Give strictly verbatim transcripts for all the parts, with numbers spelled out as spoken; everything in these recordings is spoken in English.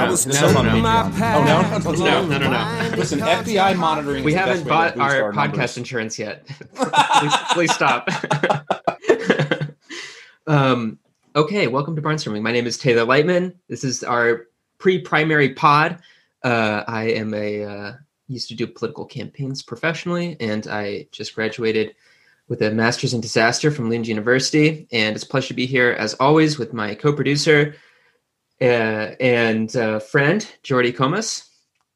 no, listen no, to no, on no. Patreon. Oh no, No, no, no, no. Listen, F B I monitoring. We is the haven't best way bought to boost our podcast numbers. insurance yet. please, please stop. um, okay, welcome to Barnstorming. My name is Taylor Lightman. This is our pre-primary pod. Uh, I am a uh, used to do political campaigns professionally, and I just graduated with a master's in disaster from Leeds University. And it's a pleasure to be here, as always, with my co-producer uh, and uh, friend, Jordy Comas.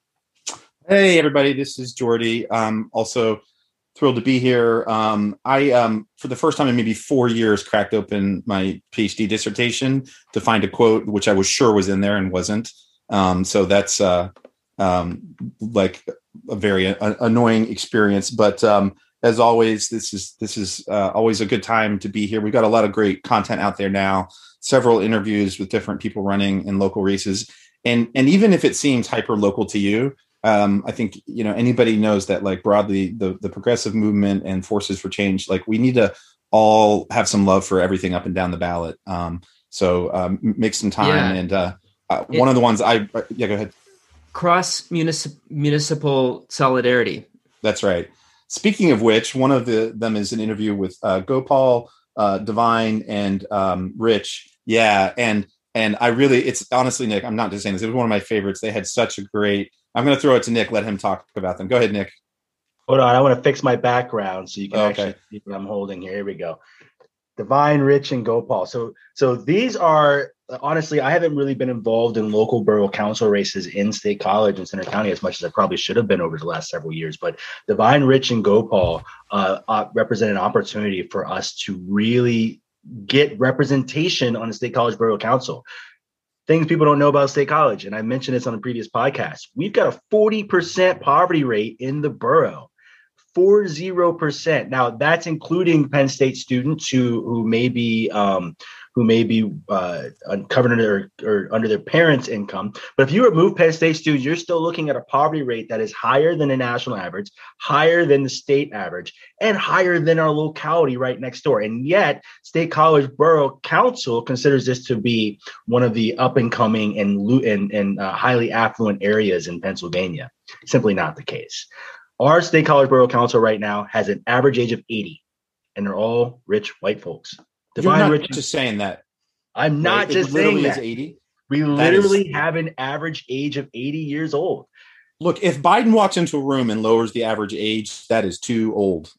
Hey, everybody, this is Jordy. Um, also thrilled to be here. Um, I, um, for the first time in maybe four years, cracked open my PhD dissertation to find a quote, which I was sure was in there and wasn't. Um, so that's uh, um, like a very uh, annoying experience. But um, as always, this is this is uh, always a good time to be here. We've got a lot of great content out there now, several interviews with different people running in local races. And, and even if it seems hyper local to you, Um, I think, you know, anybody knows that, like, broadly, the, the progressive movement and forces for change, like, we need to all have some love for everything up and down the ballot. Um, so um, make some time. Yeah. And uh, uh, It, one of the ones I, uh, yeah, go ahead. Cross municip- municipal solidarity. That's right. Speaking of which, one of the them is an interview with uh, Gopal, uh, Divine, and um, Rich. Yeah. And, and I really, it's honestly, Nick, I'm not just saying this. It was one of my favorites. They had such a great, I'm going to throw it to Nick. Let him talk about them. Go ahead, Nick. Hold on. I want to fix my background so you can Okay. actually see what I'm holding here. Here we go. Divine, Rich, and Gopal. So, so these are, honestly, I haven't really been involved in local borough council races in State College and Center County as much as I probably should have been over the last several years. But Divine, Rich, and Gopal uh, uh, represent an opportunity for us to really get representation on the State College Borough Council. Things people don't know about State College, and I mentioned this on the previous podcast. We've got a forty percent poverty rate in the borough, forty percent. Now, that's including Penn State students who who may be um, who may be uh, covered under or under their parents' income. But if you remove Penn State students, you're still looking at a poverty rate that is higher than the national average, higher than the state average, and higher than our locality right next door. And yet, State College Borough Council considers this to be one of the up and coming and, and, and uh, highly affluent areas in Pennsylvania. Simply not the case. Our State College Borough Council right now has an average age of eighty, and they're all rich white folks. Divine, You're not Rich, just saying that. I'm not right? just it literally saying is that. eighty. We literally is, have an average age of eighty years old. Look, if Biden walks into a room and lowers the average age, that is too old.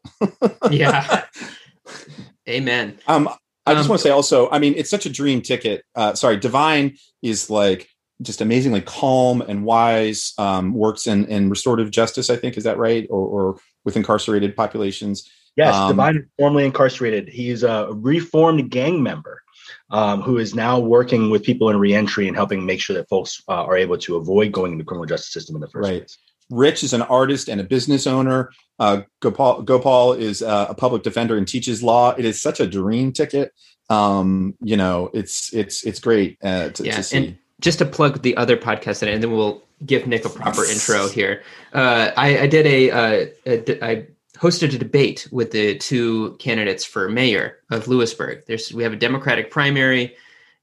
Yeah. Amen. Um, I just um, want to say also, I mean, it's such a dream ticket. Uh, sorry, Divine is like just amazingly calm and wise, um, works in, in restorative justice, I think. Is that right? Or, or with incarcerated populations. Yes, um, Divine is formerly incarcerated. He's a reformed gang member um, who is now working with people in reentry and helping make sure that folks uh, are able to avoid going into the criminal justice system in the first right. place. Rich is an artist and a business owner. Uh, Gopal, Gopal is uh, a public defender and teaches law. It is such a dream ticket. Um, you know, it's it's it's great uh, to, yeah, to see. And just to plug the other podcast in, and then we'll give Nick a proper intro here. Uh, I, I did a, uh, a I hosted a debate with the two candidates for mayor of Lewisburg. There's we have a Democratic primary,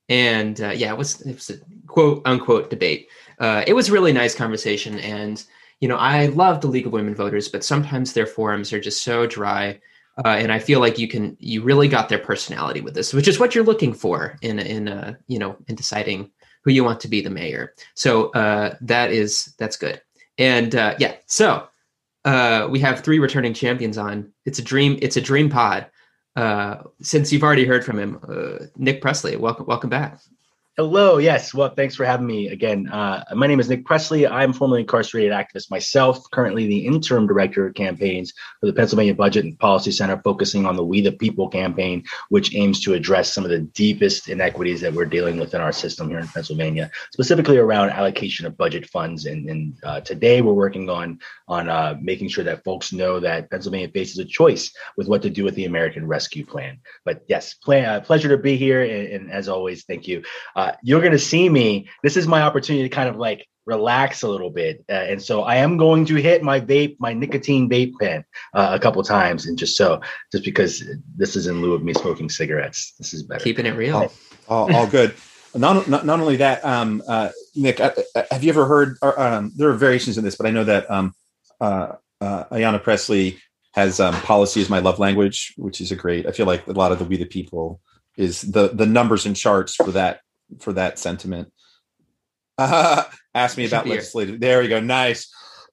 and uh, yeah, it was it was a quote unquote debate. Uh, it was a really nice conversation, and you know I love the League of Women Voters, but sometimes their forums are just so dry, uh, and I feel like you can you really got their personality with this, which is what you're looking for in in uh, you know in deciding who you want to be the mayor. So uh, that is that's good, and uh, yeah, so. Uh, we have three returning champions on. It's a dream. It's a dream pod. Uh, since you've already heard from him, uh, Nick Presley, welcome, welcome back. Hello. Yes. Well, thanks for having me again. Uh, my name is Nick Presley. I'm formerly incarcerated activist myself, currently the interim director of campaigns for the Pennsylvania Budget and Policy Center, focusing on the We the People campaign, which aims to address some of the deepest inequities that we're dealing with in our system here in Pennsylvania, specifically around allocation of budget funds. And, and uh, today we're working on, on uh, making sure that folks know that Pennsylvania faces a choice with what to do with the American Rescue Plan. But yes, play, uh, pleasure to be here. And, and as always, thank you. Uh, you're going to see me. This is my opportunity to kind of like relax a little bit. Uh, and so I am going to hit my vape, my nicotine vape pen uh, a couple times. And just so, just because this is in lieu of me smoking cigarettes, this is better. Keeping it real. All, all, all good. not, not not only that, um, uh, Nick, uh, have you ever heard? Or, um, there are variations in this, but I know that um, uh, uh, Ayanna Pressley has um, policy is my love language, which is a great. I feel like a lot of the We the People is the the numbers and charts for that for that sentiment. Uh, ask me about legislative. There we go. Nice.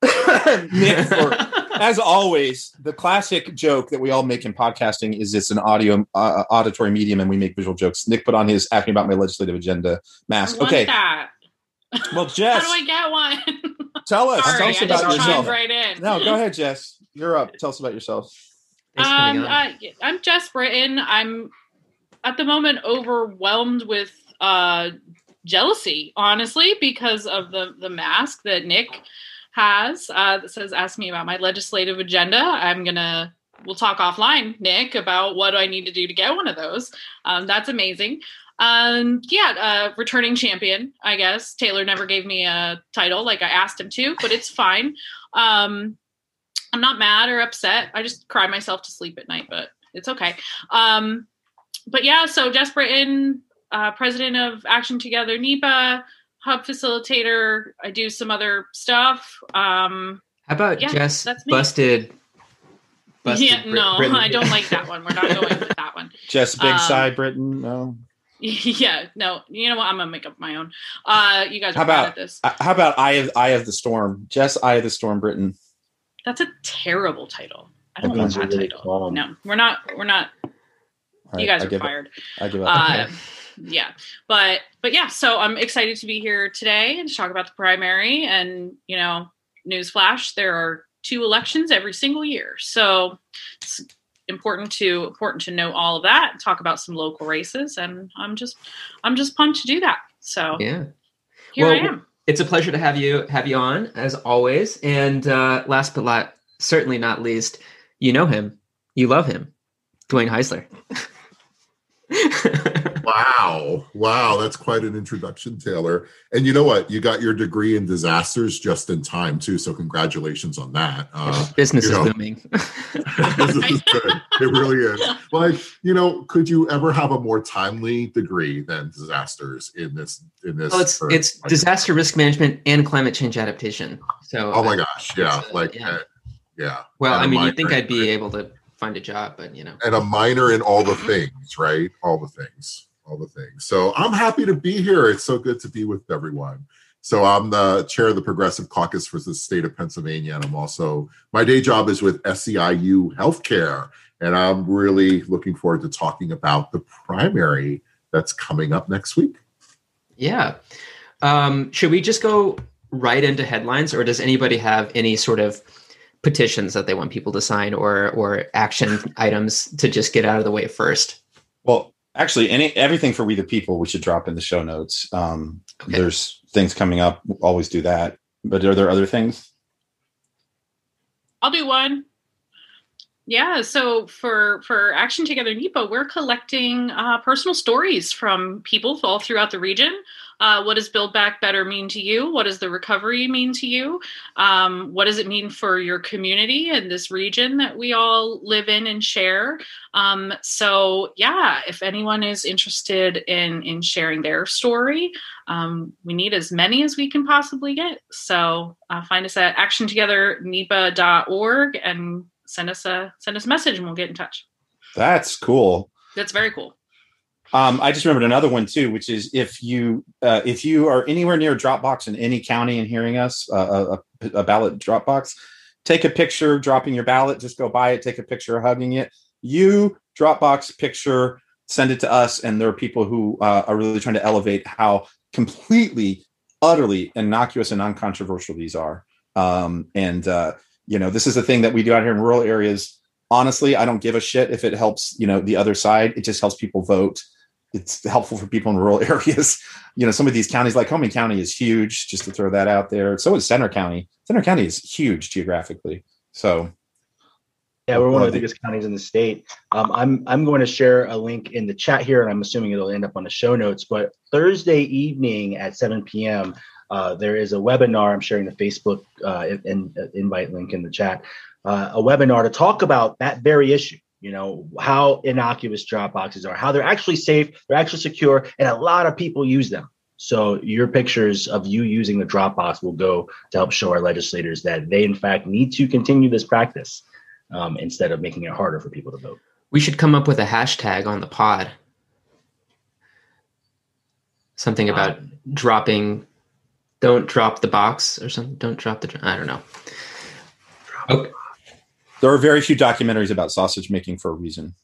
Nick, for, as always, the classic joke that we all make in podcasting is it's an audio uh, auditory medium, and we make visual jokes. Nick put on his "Ask Me About My Legislative Agenda" mask. I want Okay. That. Well, Jess, how do I get one? Tell us. Sorry, tell us I about just yourself. Right in. No, go ahead, Jess. You're up. Tell us about yourself. Um, uh, I'm Jess Britton. I'm at the moment overwhelmed with uh, jealousy, honestly, because of the the mask that Nick has uh, that says "Ask me about my legislative agenda." I'm gonna we'll talk offline, Nick, about what I need to do to get one of those. Um, that's amazing. Um, yeah, uh, returning champion, I guess. Taylor never gave me a title like I asked him to, but it's fine. Um, I'm not mad or upset. I just cry myself to sleep at night, but it's okay. Um, but yeah, so Jess Britton, uh, president of Action Together N E P A, hub facilitator. I do some other stuff. Um, How about yeah, Jess that's me. busted? busted yeah, Brit- no, Britain? I don't like that one. We're not going with that one. Jess Big Um, Side Britain. No. Yeah, no. You know what? I'm gonna make up my own. Uh, you guys are How bad about at this. uh, how about Eye of Eye of the Storm? Jess Eye of the Storm Britain. That's a terrible title. I don't That want means that you're really title. calm. No, we're not. We're not. All You right, guys I are give fired. It, I give up. Uh, yeah, but but yeah. So I'm excited to be here today and to talk about the primary. And you know, newsflash: there are two elections every single year. So it's important to important to know all of that and talk about some local races. And I'm just I'm just pumped to do that. So Yeah. here Well, I am. It's a pleasure to have you have you on as always. And uh, last but not, certainly not least, you know him, you love him, Dwayne Heisler. Wow. Wow. That's quite an introduction, Taylor. And you know what? You got your degree in disasters just in time, too. So congratulations on that. Uh, Business you is know, booming. this is good. It really is. Like, you know, could you ever have a more timely degree than disasters in this? In this, Well, it's current- it's disaster risk management and climate change adaptation. So, Oh my uh, gosh. Yeah. it's, uh, Like, yeah. uh, yeah. well, And I a mean, minor you'd think in- I'd be able to find a job, but you know. and a minor in all the things, right? All the things, all the things. So I'm happy to be here. It's so good to be with everyone. So I'm the chair of the Progressive Caucus for the state of Pennsylvania. And I'm also, my day job is with S E I U Healthcare. And I'm really looking forward to talking about the primary that's coming up next week. Yeah. Um, should we just go right into headlines, or does anybody have any sort of petitions that they want people to sign, or or action items to just get out of the way first? Well, actually, any everything for We the People we should drop in the show notes. Um, Okay. There's things coming up. We'll always do that. But are there other things? I'll do one. Yeah, so for for Action Together N E P A, we're collecting uh, personal stories from people all throughout the region. Uh, what does Build Back Better mean to you? What does the recovery mean to you? Um, what does it mean for your community and this region that we all live in and share? Um, so yeah, if anyone is interested in in sharing their story, um, we need as many as we can possibly get. So uh, find us at action together N E P A dot org and send us a send us a message and we'll get in touch. That's cool. That's very cool. Um, I just remembered another one too, which is if you uh, if you are anywhere near a Dropbox in any county and hearing us, uh, a, a ballot Dropbox, take a picture dropping your ballot. Just go by it, take a picture hugging it. You Dropbox picture, send it to us, and there are people who uh, are really trying to elevate how completely, utterly innocuous and uncontroversial these are. Um, and uh, you know, this is the thing that we do out here in rural areas. Honestly, I don't give a shit if it helps, you know, the other side. It just helps people vote. It's helpful for people in rural areas. You know, some of these counties, like Homing County is huge, just to throw that out there. So is Center County. Center County is huge geographically. So yeah, we're one of the biggest counties in the state. Um, I'm I'm going to share a link in the chat here, and I'm assuming it'll end up on the show notes. But Thursday evening at seven p.m., uh, there is a webinar. I'm sharing the Facebook uh, in, in, invite link in the chat. Uh, a webinar to talk about that very issue. you know, how innocuous drop boxes are, how they're actually safe, they're actually secure, and a lot of people use them. So your pictures of you using the Dropbox will go to help show our legislators that they, in fact, need to continue this practice um, instead of making it harder for people to vote. We should come up with a hashtag on the pod. Something about uh, dropping, don't drop the box or something. Don't drop the, I don't know. Okay. There are very few documentaries about sausage making for a reason.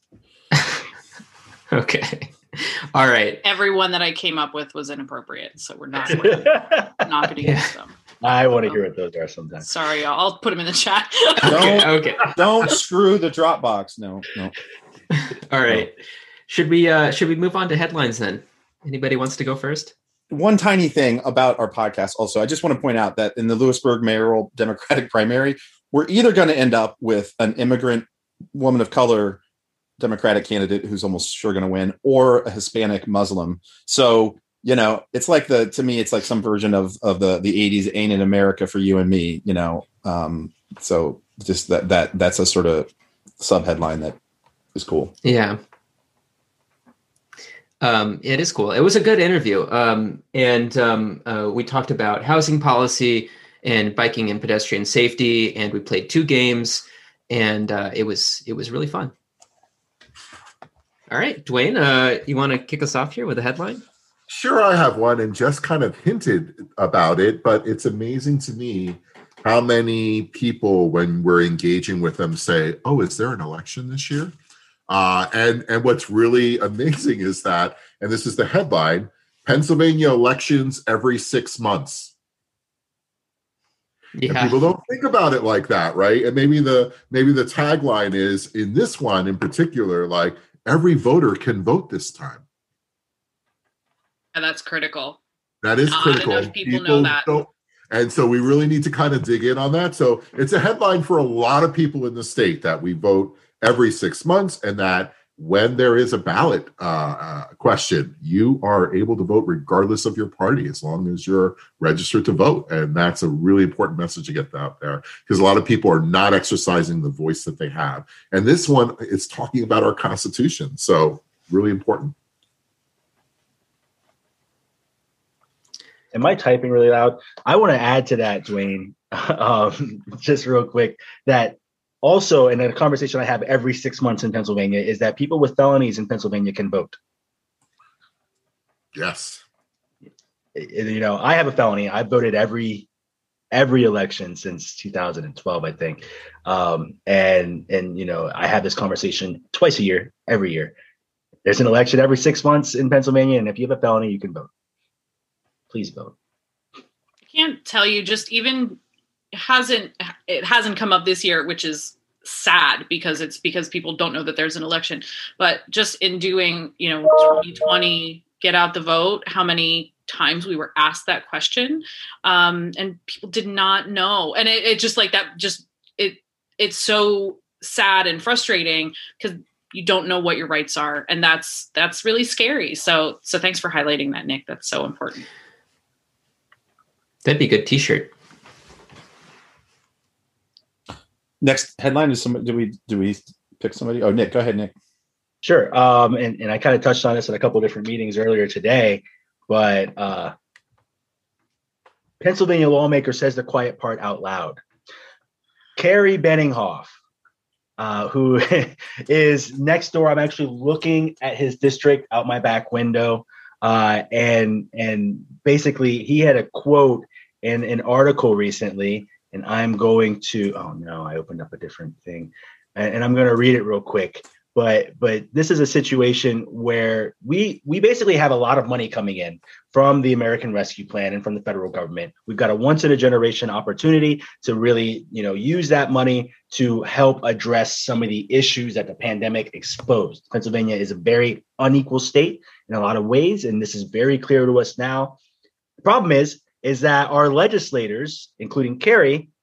Okay. All right. Everyone that I came up with was inappropriate, so we're not going to not going to Yeah. use them. I want to hear what those are sometimes. Sorry, y'all. I'll put them in the chat. Don't, Okay. don't screw the Dropbox. No, no. All right. Should we uh should we move on to headlines then? Anybody wants to go first? One tiny thing about our podcast also, I just want to point out that in the Lewisburg mayoral Democratic primary, we're either going to end up with an immigrant woman of color Democratic candidate who's almost sure going to win, or a Hispanic Muslim. So, you know, it's like the, to me, it's like some version of, of the, the eighties Ain't It America for You and Me, you know? Um, so just that, that, that's a sort of sub headline that is cool. Yeah. Um, it is cool. It was a good interview. Um, and um, uh, we talked about housing policy and biking and pedestrian safety, and we played two games, and uh, it was, it was really fun. All right, Dwayne, uh, you want to kick us off here with a headline? Sure, I have one and just kind of hinted about it, but it's amazing to me how many people, when we're engaging with them, say, oh, is there an election this year? Uh, and, and what's really amazing is that, and this is the headline, Pennsylvania elections every six months. Yeah. And people don't think about it like that, right? And maybe the maybe the tagline is, in this one in particular, like, every voter can vote this time. And that's critical. That is Not critical. enough people know that. Don't, and so we really need to kind of dig in on that. So it's a headline for a lot of people in the state that we vote every six months and that when there is a ballot uh, uh, question, you are able to vote regardless of your party as long as you're registered to vote. And that's a really important message to get out there because a lot of people are not exercising the voice that they have. And this one is talking about our Constitution. So really important. Am I typing really loud? I want to add to that, Dwayne, um, just real quick, that also in a conversation I have every six months in Pennsylvania is that people with felonies in Pennsylvania can vote. Yes. You know, I have a felony. I voted every every election since two thousand twelve, I think. Um, and, and, you know, I have this conversation twice a year, every year. There's an election every six months in Pennsylvania. And if you have a felony, you can vote. Please vote. I can't tell you, just even hasn't it hasn't come up this year, which is sad because it's because people don't know that there's an election. But just in doing, you know, twenty twenty get out the vote, how many times we were asked that question, um, and people did not know, and it, it just like that. Just it it's so sad and frustrating because you don't know what your rights are, and that's that's really scary. So so thanks for highlighting that, Nick. That's so important. That'd be a good T-shirt. Next headline is somebody. Do we do we pick somebody? Oh, Nick, go ahead, Nick. Sure. Um, and, and I kind of touched on this at a couple of different meetings earlier today, but uh, Pennsylvania lawmaker says the quiet part out loud. Carrie Benninghoff, uh, who is next door. I'm actually looking at his district out my back window. Uh, and and basically he had a quote in an article recently, and I'm going to, oh no, I opened up a different thing, and, and I'm going to read it real quick. But but this is a situation where we we basically have a lot of money coming in from the American Rescue Plan and from the federal government. We've got a once in a generation opportunity to really, you know, use that money to help address some of the issues that the pandemic exposed. Pennsylvania is a very unequal state in a lot of ways, and this is very clear to us now. The problem is, is that our legislators, including Carrie,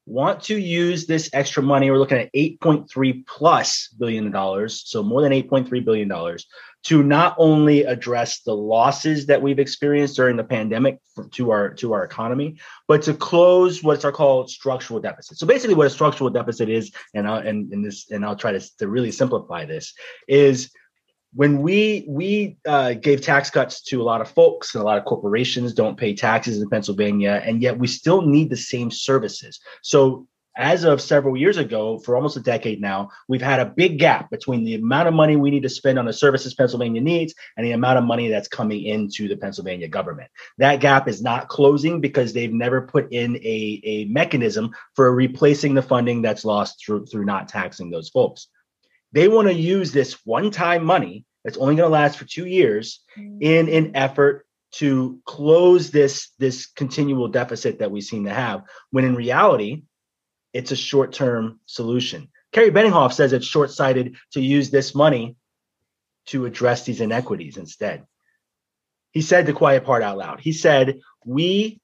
want to use this extra money. We're looking at eight point three plus billion dollars, so more than eight point three billion dollars, to not only address the losses that we've experienced during the pandemic for, to our to our economy, but to close what's our called structural deficit. So basically, what a structural deficit is, and I'll, and, and this and I'll try to, to really simplify this, is when we we uh, gave tax cuts to a lot of folks, and a lot of corporations don't pay taxes in Pennsylvania, and yet we still need the same services. So as of several years ago, for almost a decade now, we've had a big gap between the amount of money we need to spend on the services Pennsylvania needs and the amount of money that's coming into the Pennsylvania government. That gap is not closing because they've never put in a, a mechanism for replacing the funding that's lost through, through not taxing those folks. They want to use this one-time money that's only going to last for two years in an effort to close this, this continual deficit that we seem to have, when in reality, it's a short-term solution. Kerry Benninghoff says it's short-sighted to use this money to address these inequities instead. He said the quiet part out loud. He said, we,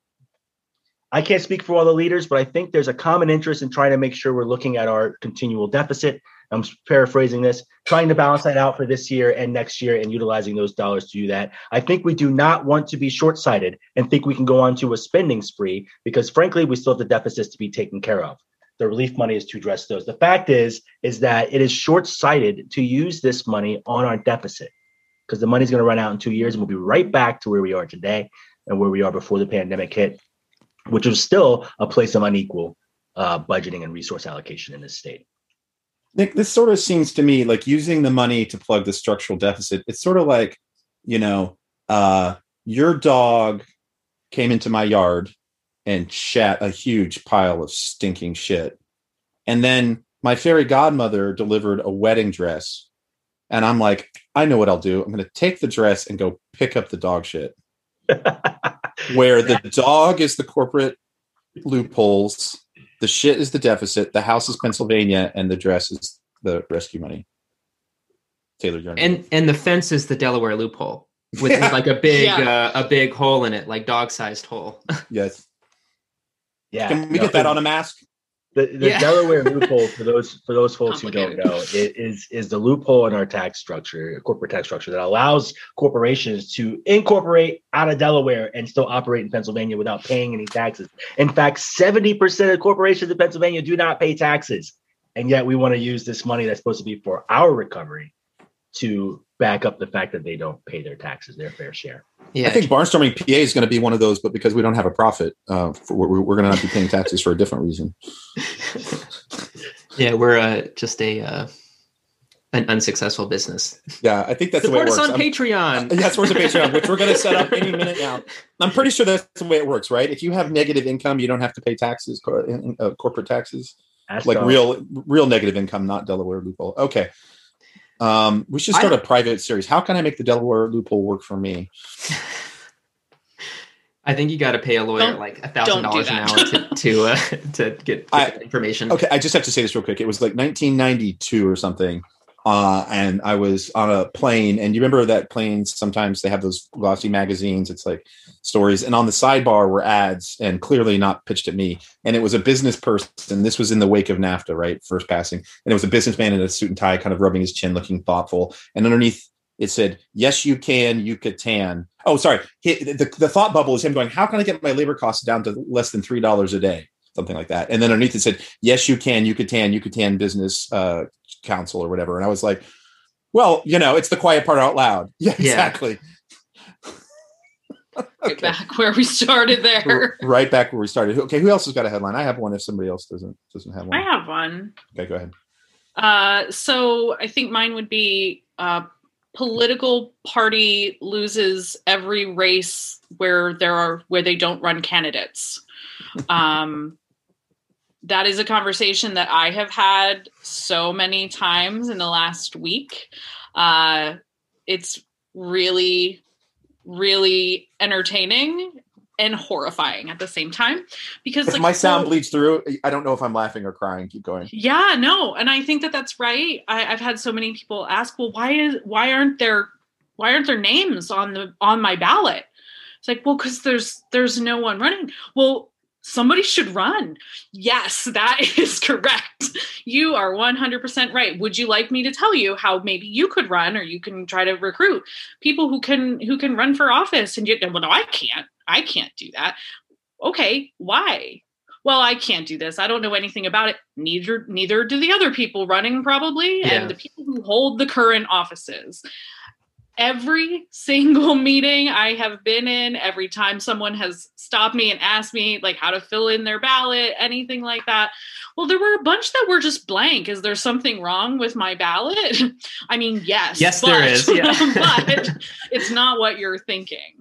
I can't speak for all the leaders, but I think there's a common interest in trying to make sure we're looking at our continual deficit. I'm paraphrasing this, trying to balance that out for this year and next year and utilizing those dollars to do that. I think we do not want to be short-sighted and think we can go on to a spending spree because, frankly, we still have the deficits to be taken care of. The relief money is to address those. The fact is, is that it is short-sighted to use this money on our deficit because the money's going to run out in two years and we'll be right back to where we are today and where we are before the pandemic hit, which was still a place of unequal uh, budgeting and resource allocation in this state. Nick, this sort of seems to me like using the money to plug the structural deficit. It's sort of like, you know, uh, your dog came into my yard and shat a huge pile of stinking shit. And then my fairy godmother delivered a wedding dress. And I'm like, I know what I'll do. I'm going to take the dress and go pick up the dog shit. Where the dog is the corporate loopholes, the shit is the deficit, the house is Pennsylvania, and the dress is the rescue money. Taylor, you're and and the fence is the Delaware loophole with yeah. like a big yeah. uh, a big hole in it, like dog-sized hole. Yes. Yeah. Can we no, get that on a mask? The, the yeah. Delaware loophole, for those for those folks who don't know, it is is the loophole in our tax structure, corporate tax structure, that allows corporations to incorporate out of Delaware and still operate in Pennsylvania without paying any taxes. In fact, seventy percent of corporations in Pennsylvania do not pay taxes, and yet we want to use this money that's supposed to be for our recovery to back up the fact that they don't pay their taxes, their fair share. Yeah, I think barnstorming P A is going to be one of those, but because we don't have a profit, uh, for, we're, we're going to not be paying taxes for a different reason. Yeah, we're uh, just a uh, an unsuccessful business. Yeah, I think that's Support the way it works. Support us on Patreon. Uh, yeah, support us on Patreon, which we're going to set up any minute now. I'm pretty sure that's the way it works, right? If you have negative income, you don't have to pay taxes, uh, corporate taxes, that's like real, real negative income, not Delaware loophole. Okay. Um, we should start I, a private series. How can I make the Delaware loophole work for me? I think you got to pay a lawyer don't, like a thousand dollars an hour to to, uh, to get, get I, information. Okay, I just have to say this real quick. It was like nineteen ninety-two or something, uh, and I was on a plane. And you remember that planes sometimes they have those glossy magazines. It's like stories, and on the sidebar were ads, and clearly not pitched at me. And it was a business person. This was in the wake of NAFTA, right? First passing, and it was a businessman in a suit and tie, kind of rubbing his chin, looking thoughtful. And underneath it said, "Yes, you can. You could tan." Oh, sorry. He, the, the thought bubble is him going, how can I get my labor costs down to less than three dollars a day? Something like that. And then underneath it said, yes, you can. You could tan. You could tan business uh, council or whatever. And I was like, well, you know, it's the quiet part out loud. Yeah, exactly. Yeah. Okay. Right back where we started there. Right back where we started. Okay, who else has got a headline? I have one if somebody else doesn't doesn't have one. I have one. Okay, go ahead. Uh, so I think mine would be uh, political party loses every race where there are where they don't run candidates. Um, that is a conversation that I have had so many times in the last week. Uh, it's really, really entertaining and horrifying at the same time, because if like, my sound well, bleeds through, I don't know if I'm laughing or crying. Keep going. Yeah, no. And I think that that's right. I, I've had so many people ask, well, why is, why aren't there, why aren't there names on the, on my ballot? It's like, well, cause there's, there's no one running. Well, somebody should run. Yes, that is correct. You are one hundred percent right. Would you like me to tell you how maybe you could run, or you can try to recruit people who can who can run for office? And you, well, no, I can't. I can't do that. Okay, why? Well, I can't do this. I don't know anything about it. Neither neither do the other people running, probably, yeah. And the people who hold the current offices. Every single meeting I have been in, every time someone has stopped me and asked me like how to fill in their ballot, anything like that. Well, there were a bunch that were just blank. Is there something wrong with my ballot? I mean, yes. Yes, but, there is. Yeah. But it's not what you're thinking.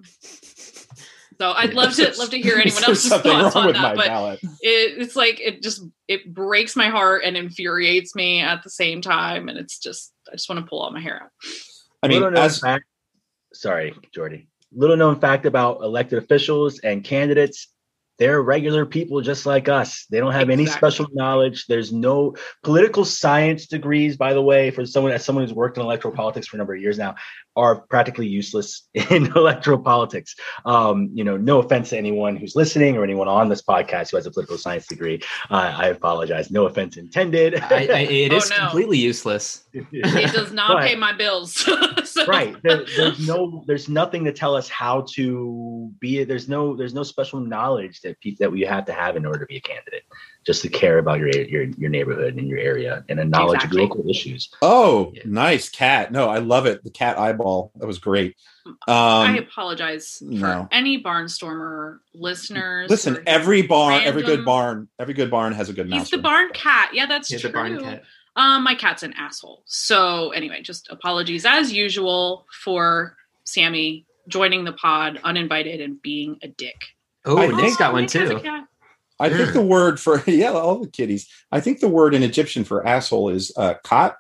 So I'd love to love to hear anyone else's thoughts on that. But it, it's like it just it breaks my heart and infuriates me at the same time. And it's just I just want to pull all my hair out. I mean, little as, known fact, sorry, Jordy. Little known fact about elected officials and candidates. They're regular people just like us. They don't have exactly. any special knowledge. There's no political science degrees, by the way, for someone as someone who's worked in electoral politics for a number of years now, are practically useless in electoral politics. Um, you know, no offense to anyone who's listening or anyone on this podcast who has a political science degree. Uh, I apologize. No offense intended. I, I, it oh, is no. completely useless. It does not but, pay my bills. So. Right. There, there's no, there's nothing to tell us how to be. There's no, there's no special knowledge that people that we have to have in order to be a candidate. Just to care about your your your neighborhood and your area and a knowledge exactly. of local issues. Oh, yeah. Nice cat. No, I love it. The cat eyeball. That was great. Um, I apologize for no. any Barnstormer listeners. Listen, every barn, random, every good barn, every good barn has a good mouse. He's the barn cat. Yeah, that's He's true. The barn cat. Um, my cat's an asshole. So anyway, just apologies as usual for Sammy joining the pod uninvited and being a dick. Oh, I Nick's think, got one Nick too. I yeah. think the word for, yeah, all the kitties. I think the word in Egyptian for asshole is uh, kot.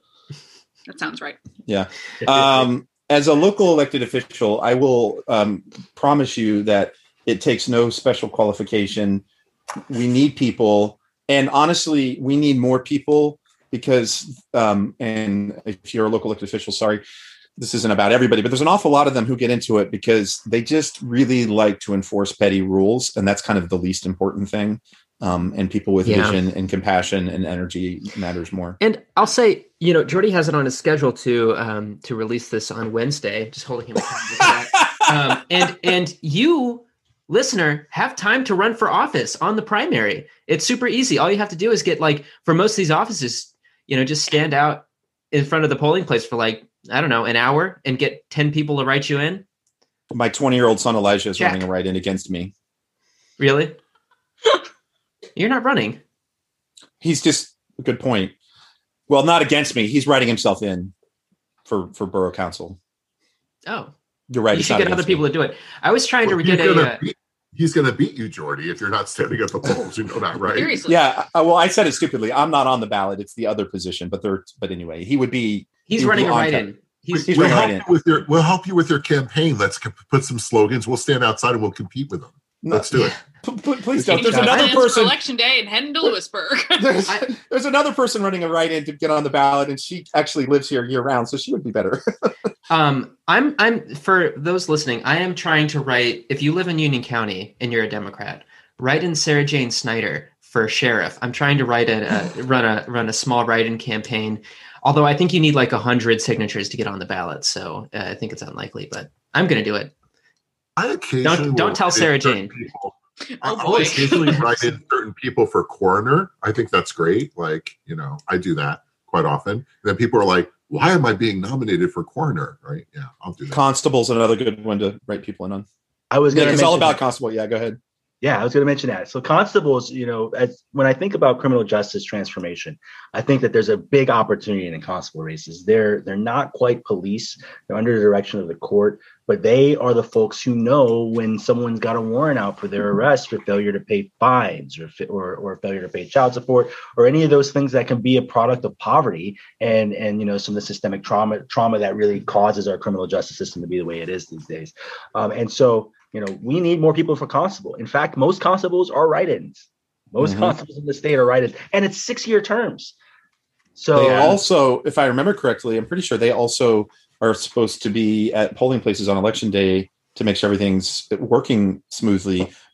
That sounds right. Yeah. Um, as a local elected official, I will um, promise you that it takes no special qualification. We need people. And honestly, we need more people because, um, and if you're a local elected official, sorry, this isn't about everybody, but there's an awful lot of them who get into it because they just really like to enforce petty rules. And that's kind of the least important thing. Um, and people with yeah. vision and compassion and energy matters more. And I'll say, you know, Jordy has it on his schedule to um, to release this on Wednesday. Just holding him accountable for that. Um, and and you, listener, have time to run for office on the primary. It's super easy. All you have to do is get like for most of these offices, you know, just stand out in front of the polling place for like I don't know an hour and get ten people to write you in. My twenty-year-old son Elijah is Check. running a write-in against me. Really? You're not running. He's just a good point. Well, not against me. He's writing himself in for, for borough council. Oh, you're right. You should get other people me. to do it. I was trying well, to get a. Beat, he's going to beat you, Jordy, if you're not standing at the polls. You know that, right? Seriously. Yeah. Uh, well, I said it stupidly. I'm not on the ballot. It's the other position. But they're. But anyway, he would be. He's running a write-in. He's, he's we'll running help you with your. We'll help you with your campaign. Let's c- put some slogans. We'll stand outside and we'll compete with them. No, Let's do it. Please don't. There's another person. Election day and heading to Lewisburg. there's, there's another person running a write-in to get on the ballot, and she actually lives here year round, so she would be better. um, I'm, I'm for those listening. I am trying to write. If you live in Union County and you're a Democrat, write in Sarah Jane Snyder for sheriff. I'm trying to write a, a run a run a small write-in campaign. Although I think you need like a hundred signatures to get on the ballot, so uh, I think it's unlikely. But I'm going to do it. I occasionally don't don't tell Sarah Jane. People. Oh, I'll occasionally write in certain people for coroner. I think that's great. Like, you know, I do that quite often. And then people are like, why am I being nominated for coroner? Right? Yeah, I'll do that. Constable's another good one to write people in on. I was going yeah, to It's all about that. constable. Yeah, go ahead. Yeah, I was going to mention that. So constables, you know, as, when I think about criminal justice transformation, I think that there's a big opportunity in the constable races. They're they're not quite police. They're under the direction of the court, but they are the folks who know when someone's got a warrant out for their arrest for failure to pay fines or or, or failure to pay child support or any of those things that can be a product of poverty and and you know some of the systemic trauma trauma that really causes our criminal justice system to be the way it is these days. Um, and so. You know, we need more people for constable. In fact, most constables are write-ins. Most mm-hmm. constables in the state are write-ins, and it's six-year terms. So they also, if I remember correctly, I'm pretty sure they also are supposed to be at polling places on election day to make sure everything's working smoothly.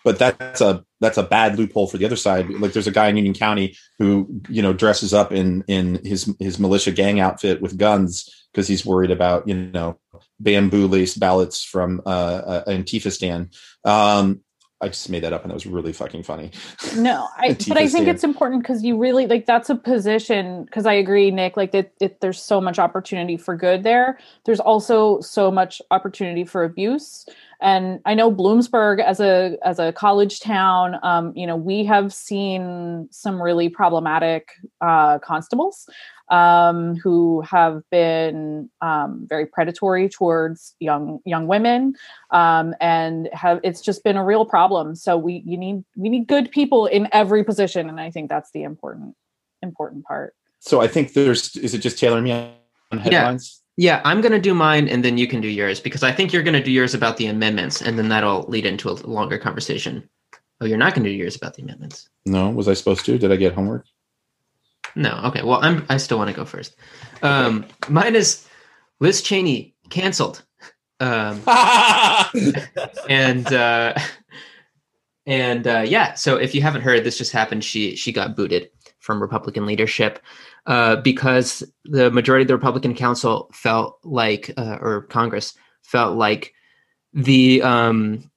but that's a that's a bad loophole for the other side. Like there's a guy in Union County who, you know, dresses up in in his his militia gang outfit with guns because he's worried about, you know, bamboo laced ballots from uh, Antifistan. Um, I just made that up and it was really fucking funny. No, I, but I think it's important because you really like that's a position because I agree, Nick, like it, it, there's so much opportunity for good there. There's also so much opportunity for abuse. And I know Bloomsburg as a as a college town, um, you know, we have seen some really problematic uh, constables um, who have been um, very predatory towards young young women, um, and have it's just been a real problem. So we you need we need good people in every position, and I think that's the important important part. So I think there's is it just Taylor and me on headlines? Yeah. Yeah, I'm going to do mine and then you can do yours because I think you're going to do yours about the amendments and then that'll lead into a longer conversation. Oh, you're not going to do yours about the amendments? No, was I supposed to? Did I get homework? No. Okay. Well, I'm. I still want to go first. Um, mine is Liz Cheney canceled, um, and uh, and uh, yeah. So if you haven't heard, this just happened. She she got booted from Republican leadership. Uh, because the majority of the Republican Council felt like, uh, or Congress felt like the um,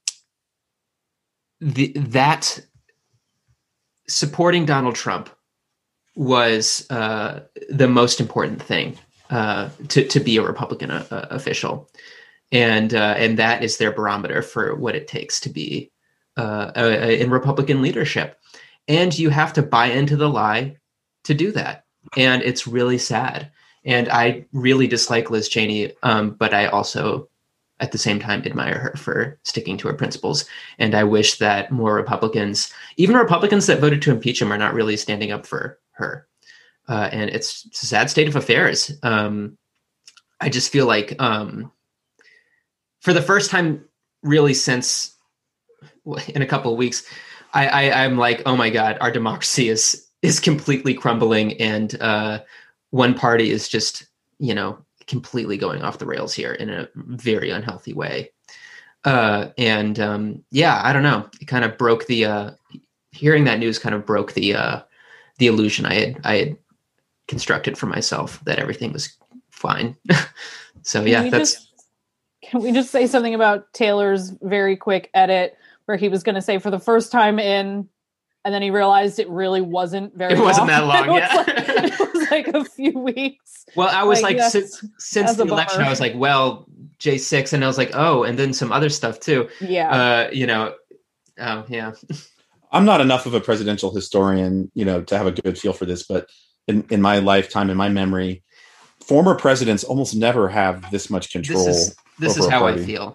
the that supporting Donald Trump was uh, the most important thing uh, to to be a Republican uh, official, and uh, and that is their barometer for what it takes to be uh, uh, in Republican leadership, and you have to buy into the lie to do that. And it's really sad. And I really dislike Liz Cheney, um, but I also, at the same time, admire her for sticking to her principles. And I wish that more Republicans, even Republicans that voted to impeach him, are not really standing up for her. Uh, and it's, it's a sad state of affairs. Um, I just feel like um, for the first time, really since in a couple of weeks, I, I, I'm like, oh my God, our democracy is is completely crumbling and uh, one party is just, you know, completely going off the rails here in a very unhealthy way. Uh, and um, yeah, I don't know. It kind of broke the, uh, hearing that news kind of broke the, uh, the illusion I had, I had constructed for myself that everything was fine. So yeah, can that's. Just, can we just say something about Taylor's very quick edit where he was going to say for the first time in, and then he realized it really wasn't very long. It wasn't that long, it yeah. Was like, it was like a few weeks. Well, I was like, like since, since the election, I was like, well, J six, and I was like, oh, and then some other stuff too. Yeah. Uh, you know, oh, yeah. I'm not enough of a presidential historian, you know, to have a good feel for this, but in, in my lifetime, in my memory, former presidents almost never have this much control. This is, this is how I feel.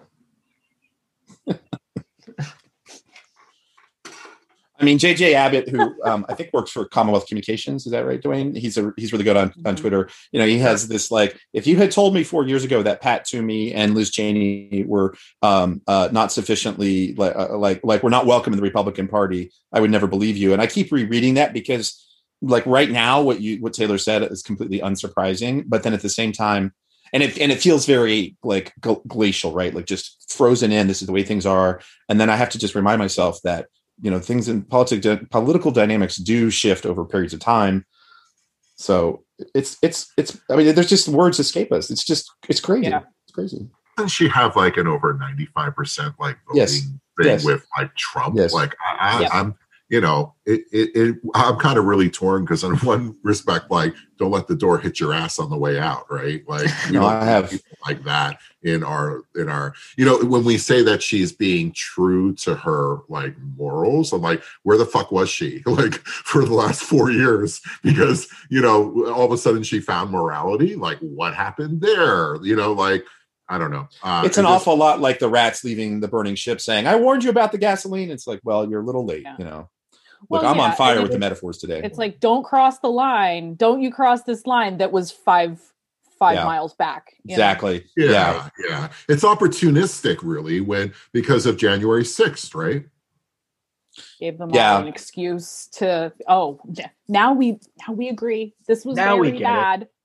I mean, J J Abbott, who um, I think works for Commonwealth Communications, is that right, Dwayne? He's a, he's really good on, on Twitter. You know, he has this like, if you had told me four years ago that Pat Toomey and Liz Cheney were um, uh, not sufficiently like, uh, like like we're not welcome in the Republican Party, I would never believe you. And I keep rereading that because, like right now, what you what Taylor said is completely unsurprising. But then at the same time, and it and it feels very like glacial, right? Like just frozen in. This is the way things are. And then I have to just remind myself that, you know, things in politics, political dynamics do shift over periods of time. So it's, it's, it's, I mean, there's just words escape us. It's just, it's crazy. Yeah. It's crazy. Doesn't she have like an over ninety-five percent like voting yes. thing yes. with like Trump? Yes. Like I, I, yeah. I'm, you know, it, it, it I'm kind of really torn because in one respect, like, don't let the door hit your ass on the way out, right? Like, we no, don't I have people like that in our, in our, you know, when we say that she's being true to her like morals, I'm like, where the fuck was she like for the last four years? Because, you know, all of a sudden she found morality. Like, what happened there? You know, like, I don't know. Uh, it's an awful lot like the rats leaving the burning ship saying, I warned you about the gasoline. It's like, well, you're a little late, yeah. you know. Look, well, I'm yeah, on fire with the metaphors today. It's like, don't cross the line. Don't you cross this line that was five five yeah. miles back. Exactly. Yeah, yeah. Yeah. It's opportunistic, really, when because of January sixth, right? Gave them yeah. all an excuse to, oh, now we now we agree. This was now very we get bad. It.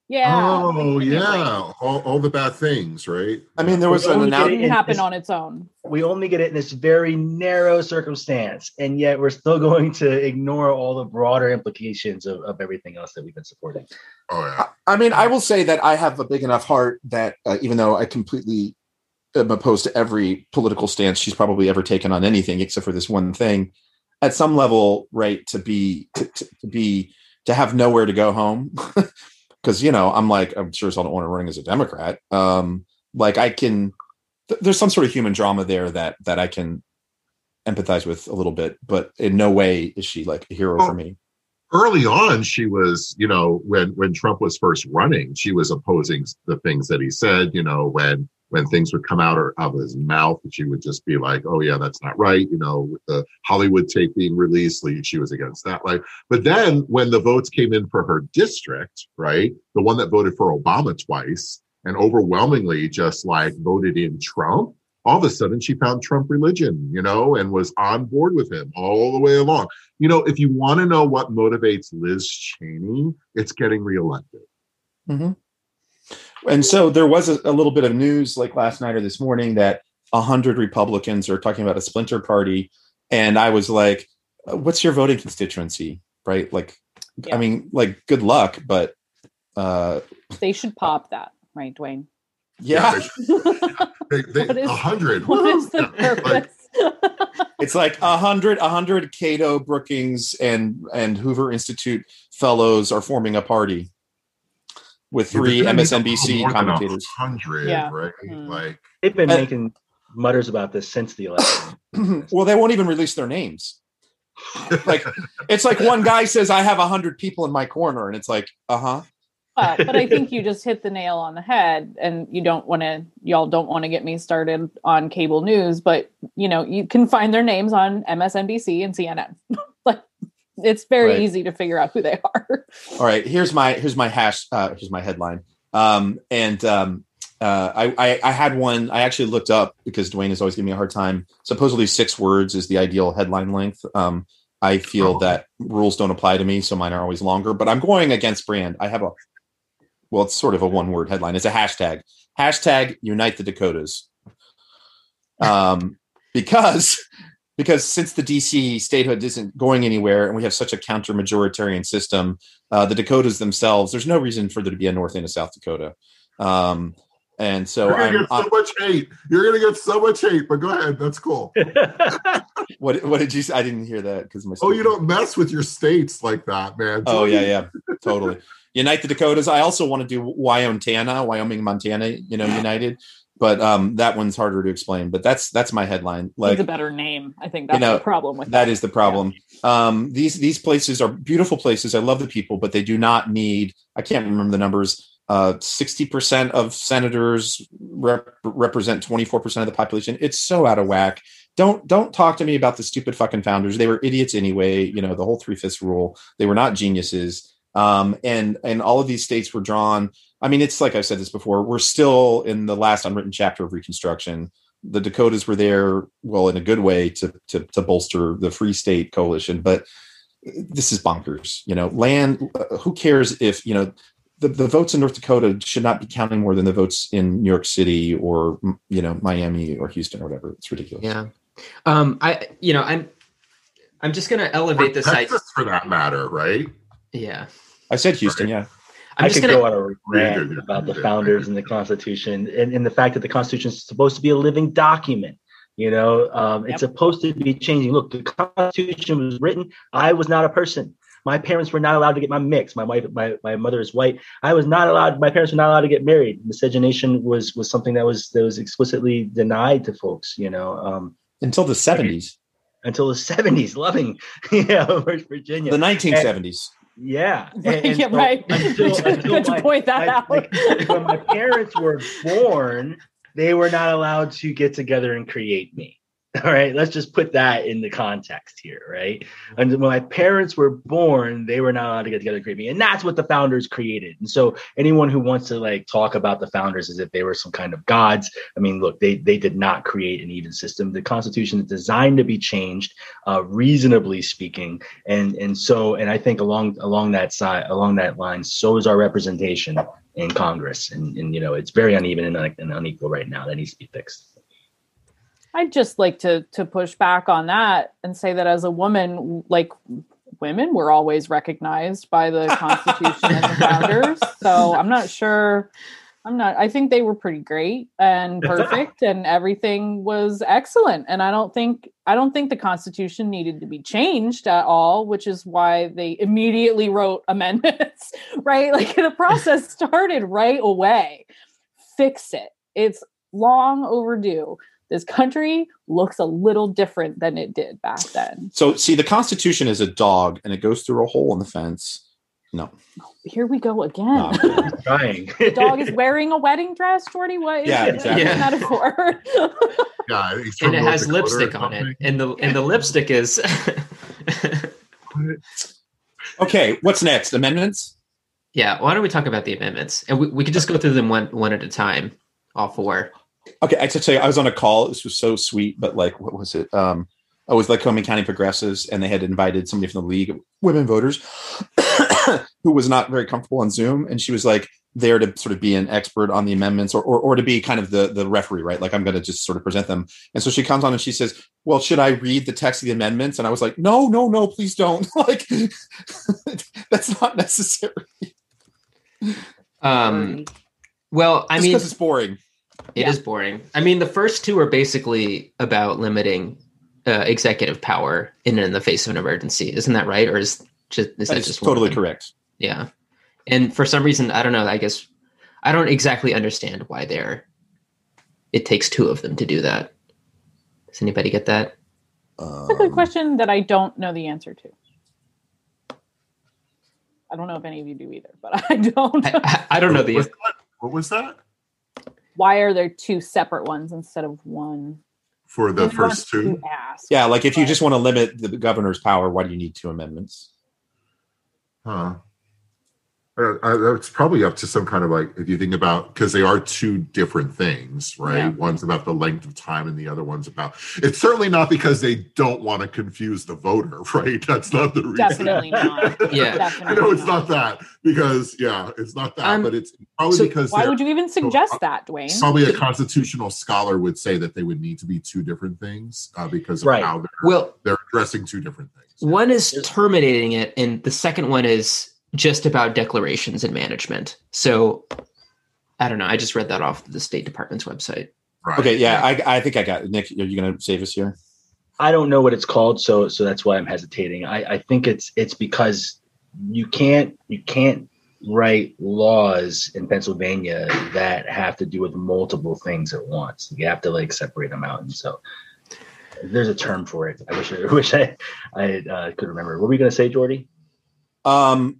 Yeah. Oh, yeah. All, all the bad things, right? I mean, there was an announcement. It didn't happen this, on its own. We only get it in this very narrow circumstance, and yet we're still going to ignore all the broader implications of, of everything else that we've been supporting. Oh, yeah. I mean, I will say that I have a big enough heart that uh, even though I completely am opposed to every political stance she's probably ever taken on anything except for this one thing, at some level, right, to be to, to, to be to have nowhere to go home. Because, you know, I'm like, I'm sure I don't want to run as a Democrat. Um, like I can, th- there's some sort of human drama there that that I can empathize with a little bit, but in no way is she like a hero well, for me. Early on, she was, you know, when when Trump was first running, she was opposing the things that he said, you know, when when things would come out of his mouth, she would just be like, oh, yeah, that's not right. You know, with the Hollywood tape being released, she was against that. Like, but then when the votes came in for her district, right, the one that voted for Obama twice and overwhelmingly just like voted in Trump, all of a sudden she found Trump religion, you know, and was on board with him all the way along. You know, if you want to know what motivates Liz Cheney, it's getting reelected. Mm-hmm. And so there was a, a little bit of news like last night or this morning that a hundred Republicans are talking about a splinter party. And I was like, what's your voting constituency? Right. Like, yeah. I mean, like, good luck, but uh, they should pop that. Right, Dwayne? Yeah. A hundred. What is the purpose? It's like a hundred, a hundred Cato, Brookings, and, and Hoover Institute fellows are forming a party. With three M S N B C commentators, hundred, yeah. right? Mm. Like they've been uh, making mutters about this since the election. Well, they won't even release their names. Like it's like one guy says, "I have a hundred people in my corner," and it's like, "Uh huh." Uh, but I think you just hit the nail on the head, and you don't want to, y'all don't want to get me started on cable news, but you know, you can find their names on M S N B C and C N N. Like. It's very right. easy to figure out who they are. All right, here's my here's my hash uh, here's my headline. Um, and um, uh, I, I I had one I actually looked up because Dwayne is always giving me a hard time. Supposedly six words is the ideal headline length. Um, I feel oh. that rules don't apply to me, so mine are always longer. But I'm going against brand. I have a well, it's sort of a one word headline. It's a hashtag hashtag Unite the Dakotas. Um, because. Because since the D C statehood isn't going anywhere and we have such a counter-majoritarian system, uh, the Dakotas themselves, there's no reason for there to be a North and a South Dakota. Um, and so You're going to get so I'm, much hate. You're going to get so much hate, but go ahead. That's cool. what What did you say? I didn't hear that. because my Oh, you don't mess with your states like that, man. Oh, yeah, yeah. Totally. Unite the Dakotas. I also want to do Wyontana, Wyoming, Montana, you know, united. But um, that one's harder to explain. But that's that's my headline. Like it's a better name. I think that's you know, the problem with that. That is the problem. Yeah. Um, these these places are beautiful places. I love the people, but they do not need. I can't remember the numbers. Uh, sixty percent of senators rep- represent twenty-four percent of the population. It's so out of whack. Don't don't talk to me about the stupid fucking founders. They were idiots anyway. You know, the whole three-fifths rule. They were not geniuses. Um, and and all of these states were drawn. I mean, it's like I've said this before, we're still in the last unwritten chapter of Reconstruction. The Dakotas were there, well, in a good way to, to, to bolster the Free State Coalition. But this is bonkers. You know, land, uh, who cares if, you know, the, the votes in North Dakota should not be counting more than the votes in New York City or, you know, Miami or Houston or whatever. It's ridiculous. Yeah. Um, I, you know, I'm, I'm just going to elevate this idea for that matter, right? Yeah. I said Houston. Right. Yeah. I'm I could gonna, go on a rant about the founders and the Constitution and, and the fact that the Constitution is supposed to be a living document. You know, um, it's yep. supposed to be changing. Look, the Constitution was written. I was not a person. My parents were not allowed to get my mix. My wife, my, my mother is white. I was not allowed. My parents were not allowed to get married. Miscegenation was was something that was that was explicitly denied to folks. You know, um, until the seventies. Until the seventies, loving, you know, West Virginia. The nineteen seventies. And, Yeah, and, and yeah, so right. Until, until Good to my, point that my, out. Like, when my parents were born, they were not allowed to get together and create me. All right, let's just put that in the context here, right? And when my parents were born, they were not allowed to get together to create me, and that's what the founders created. And so, anyone who wants to like talk about the founders as if they were some kind of gods, I mean, look, they they did not create an even system. The Constitution is designed to be changed, uh, reasonably speaking, and and so, and I think along along that side, along that line, so is our representation in Congress, and and you know, it's very uneven and, un- and unequal right now. That needs to be fixed. I'd just like to to push back on that and say that as a woman, like women were always recognized by the Constitution and the founders. So I'm not sure. I'm not. I think they were pretty great and perfect, and everything was excellent. And I don't think I don't think the Constitution needed to be changed at all, which is why they immediately wrote amendments. Right, like the process started right away. Fix it. It's long overdue. This country looks a little different than it did back then. So, see, the Constitution is a dog, and it goes through a hole in the fence. No. Here we go again. No, Trying. The dog is wearing a wedding dress, Jordy. What is yeah, it? exactly. Yeah. Metaphor? Yeah, he's from And it North has Dakota lipstick or on it, something. and the and the lipstick is. Okay, what's next? Amendments? Yeah, why don't we talk about the amendments, and we, we could just go through them one one at a time, all four. Okay, I should tell you, I was on a call. This was so sweet, but like, what was it? Um, I was Lycoming County Progressives, and they had invited somebody from the League of Women Voters who was not very comfortable on Zoom, and she was like there to sort of be an expert on the amendments, or or, or to be kind of the the referee, right? Like I'm going to just sort of present them. And so she comes on and she says, "Well, should I read the text of the amendments?" And I was like, "No, no, no, please don't. Like, that's not necessary." Um, well, I just mean, because it's boring. It Yeah. is boring. I mean, the first two are basically about limiting uh, executive power in in the face of an emergency. Isn't that right? Or is just is that That's just one of totally them? correct. Yeah. And for some reason, I don't know. I guess I don't exactly understand why they're. It takes two of them to do that. Does anybody get that? That's a good question that I don't know the answer to. I don't know if any of you do either, but I don't. I, I, I don't know the. What was that? What was that? Why are there two separate ones instead of one? For the I don't first want two? to ask, Yeah, like if you but- just want to limit the governor's power, why do you need two amendments? Huh. Uh, uh, it's probably up to some kind of like, if you think about, because they are two different things, right? Yeah. One's about the length of time and the other one's about, it's certainly not because they don't want to confuse the voter, right? That's not the reason. Definitely not. Yeah. I Definitely know it's not. not that because, yeah, it's not that, Um, but it's probably so because Why they're- would you even suggest that, Dwayne? probably a constitutional scholar would say that they would need to be two different things uh, because of Right. how they're, Well, they're addressing two different things. one is terminating it, and the second one is just about declarations and management. So I don't know. I just read that off the State Department's website. Right. Okay, yeah, I, I think I got it. Nick, are you going to save us here? I don't know what it's called, so so that's why I'm hesitating. I, I think it's it's because you can't you can't write laws in Pennsylvania that have to do with multiple things at once. You have to like separate them out, and so there's a term for it. I wish I, I wish I I uh, could remember. What were we going to say, Jordy? Um,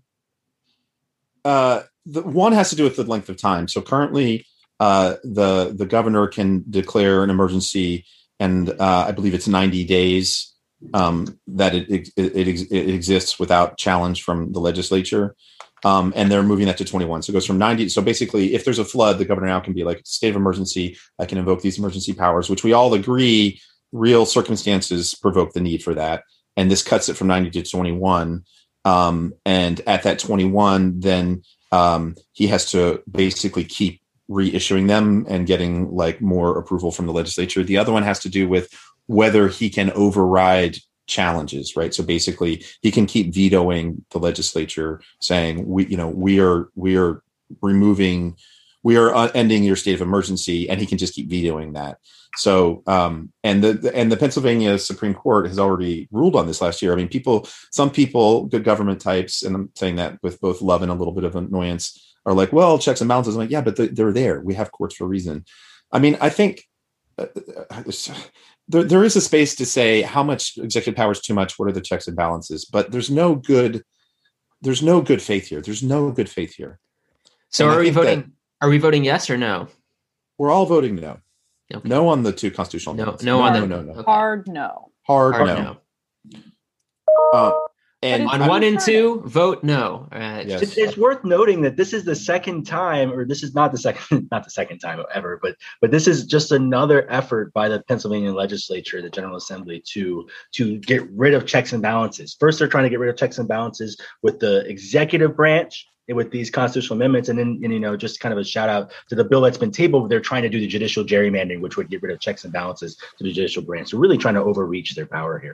uh, the one has to do with the length of time. So currently, uh, the the governor can declare an emergency, and uh, I believe it's ninety days um, that it it, it it exists without challenge from the legislature. Um, and they're moving that to twenty-one. So it goes from ninety. So basically, if there's a flood, the governor now can be like, state of emergency. I can invoke these emergency powers, which we all agree real circumstances provoke the need for that. And this cuts it from ninety to twenty-one. Um, and at that twenty-one, then um, he has to basically keep reissuing them and getting like more approval from the legislature. The other one has to do with whether he can override challenges, right? So basically, he can keep vetoing the legislature, saying we, you know, we are we are removing, we are ending your state of emergency, and he can just keep vetoing that. So, um, and the, the and the Pennsylvania Supreme Court has already ruled on this last year. I mean, people, some people, good government types, and I'm saying that with both love and a little bit of annoyance, are like, well, checks and balances. I'm like, yeah, but the, they're there. We have courts for a reason. I mean, I think uh, there there is a space to say how much executive power is too much. What are the checks and balances? But there's no good, there's no good faith here. There's no good faith here. So And I are we think voting? that Are we voting yes or no? We're all voting no. Okay. No on the two constitutional no, amendments. no, no on the no, no. Okay. Hard no. Hard, Hard no. no. Uh, and on one and two, vote no. Uh, Yes. It's, it's worth noting that this is the second time, or this is not the second, not the second time ever, but but this is just another effort by the Pennsylvania legislature, the General Assembly, to to get rid of checks and balances. First, they're trying to get rid of checks and balances with the executive branch and with these constitutional amendments, and then and, you know just kind of a shout out to the bill that's been tabled. They're trying to do the judicial gerrymandering, which would get rid of checks and balances to the judicial branch. They're really trying to overreach their power here.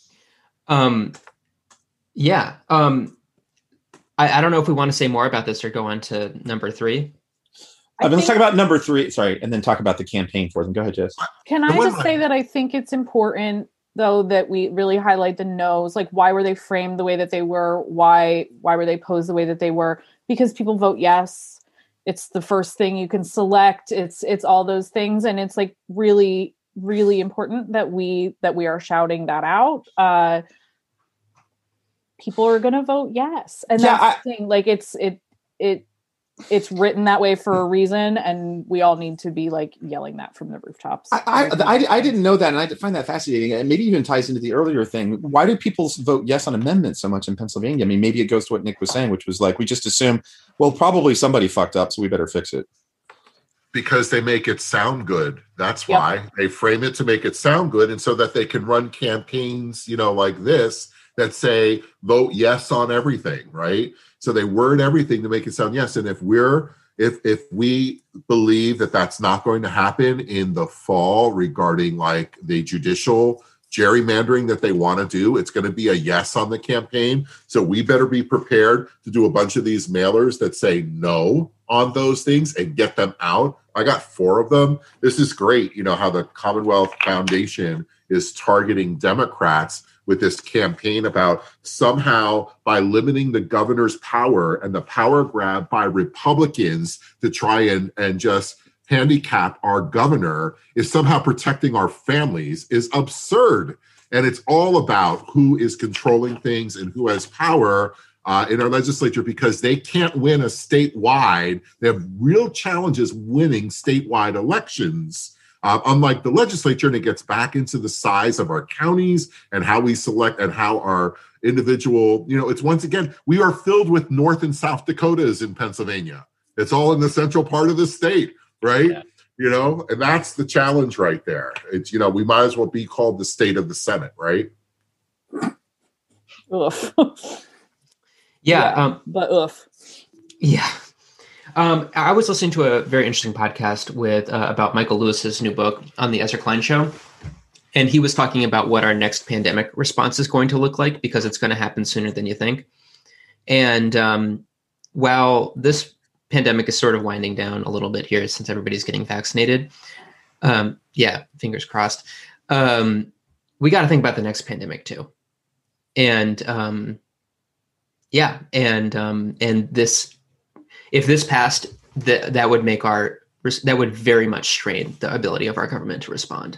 Um. Yeah. Um, I, I don't know if we want to say more about this or go on to number three. I mean, let's talk about number three. Sorry. And then talk about the campaign for them. Go ahead, Jess. Can I just say that I think it's important, though, that we really highlight the no's. Like, why were they framed the way that they were? Why, why were they posed the way that they were? Because people vote yes. It's the first thing you can select. It's, it's all those things. And it's like really, really important that we, that we are shouting that out. Uh, people are going to vote yes. And Yeah, that's I, the thing. Like it's, it, it, it's written that way for a reason. And we all need to be like yelling that from the rooftops. I, I, I, I didn't know that. And I find that fascinating. And maybe even ties into the earlier thing. Why do people vote yes on amendments so much in Pennsylvania? I mean, maybe it goes to what Nick was saying, which was like, we just assume, well, probably somebody fucked up, so we better fix it. Because they make it sound good. That's Yep. why they frame it to make it sound good. And so that they can run campaigns, you know, like this, that say vote yes on everything, right? So they word everything to make it sound yes. And if we're if if we believe that that's not going to happen in the fall regarding like the judicial gerrymandering that they want to do, it's going to be a yes on the campaign. So we better be prepared to do a bunch of these mailers that say no on those things and get them out. I got four of them. This is great. You know, how the Commonwealth Foundation is targeting Democrats with this campaign about somehow by limiting the governor's power and the power grab by Republicans to try and, and just handicap our governor is somehow protecting our families is absurd. And it's all about who is controlling things and who has power uh, in our legislature, because they can't win a statewide. They have real challenges winning statewide elections. Uh, unlike the legislature, and it gets back into the size of our counties and how we select and how our individual, you know, it's once again, we are filled with North and South Dakotas in Pennsylvania. It's all in the central part of the state, right? Yeah. You know, and that's the challenge right there. It's, you know, we might as well be called the state of the Senate, right? Oof. Yeah. yeah um, but oof. Yeah. Um, I was listening to a very interesting podcast with uh, about Michael Lewis's new book on the Ezra Klein Show. And he was talking about what our next pandemic response is going to look like, because it's going to happen sooner than you think. And um, while this pandemic is sort of winding down a little bit here since everybody's getting vaccinated, um, yeah, fingers crossed, um, we got to think about the next pandemic too. And um, yeah, and um, and this, if this passed, that that would make our that would very much strain the ability of our government to respond.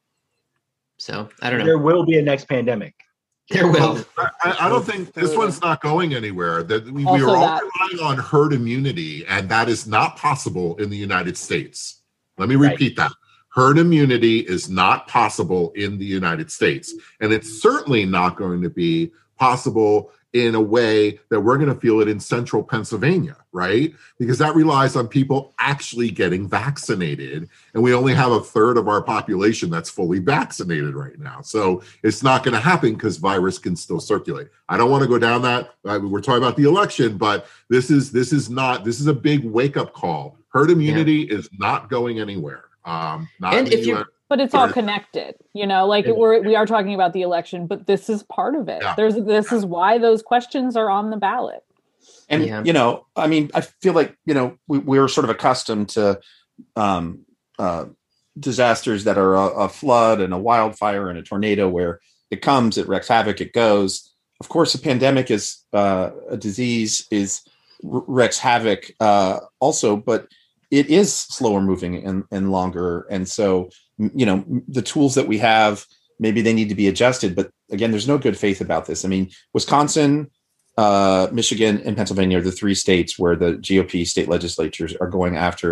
So I don't know. There will be a next pandemic. There will. I, I don't think this one's not going anywhere. That we, we are all that. relying on herd immunity, and that is not possible in the United States. Let me repeat right. that. Herd immunity is not possible in the United States, and it's certainly not going to be possible in a way that we're going to feel it in central Pennsylvania, right? Because that relies on people actually getting vaccinated. And we only have a third of our population that's fully vaccinated right now. So it's not going to happen because virus can still circulate. I don't want to go down that. I mean, we're talking about the election, but this is this is not, this is a big wake-up call. Herd immunity yeah. is not going anywhere. Um, not and if you But it's all connected, you know, like yeah. we're, we are talking about the election, but this is part of it. Yeah. There's, this is why those questions are on the ballot. And, yeah. you know, I mean, I feel like, you know, we, we're sort of accustomed to um, uh, disasters that are a, a flood and a wildfire and a tornado where it comes, it wreaks havoc, it goes. Of course, a pandemic is uh, a disease is wreaks havoc uh, also, but it is slower moving and, and longer. And so, you know, the tools that we have, maybe they need to be adjusted. But again, there's no good faith about this. I mean, Wisconsin, uh, Michigan, and Pennsylvania are the three states where the G O P state legislatures are going after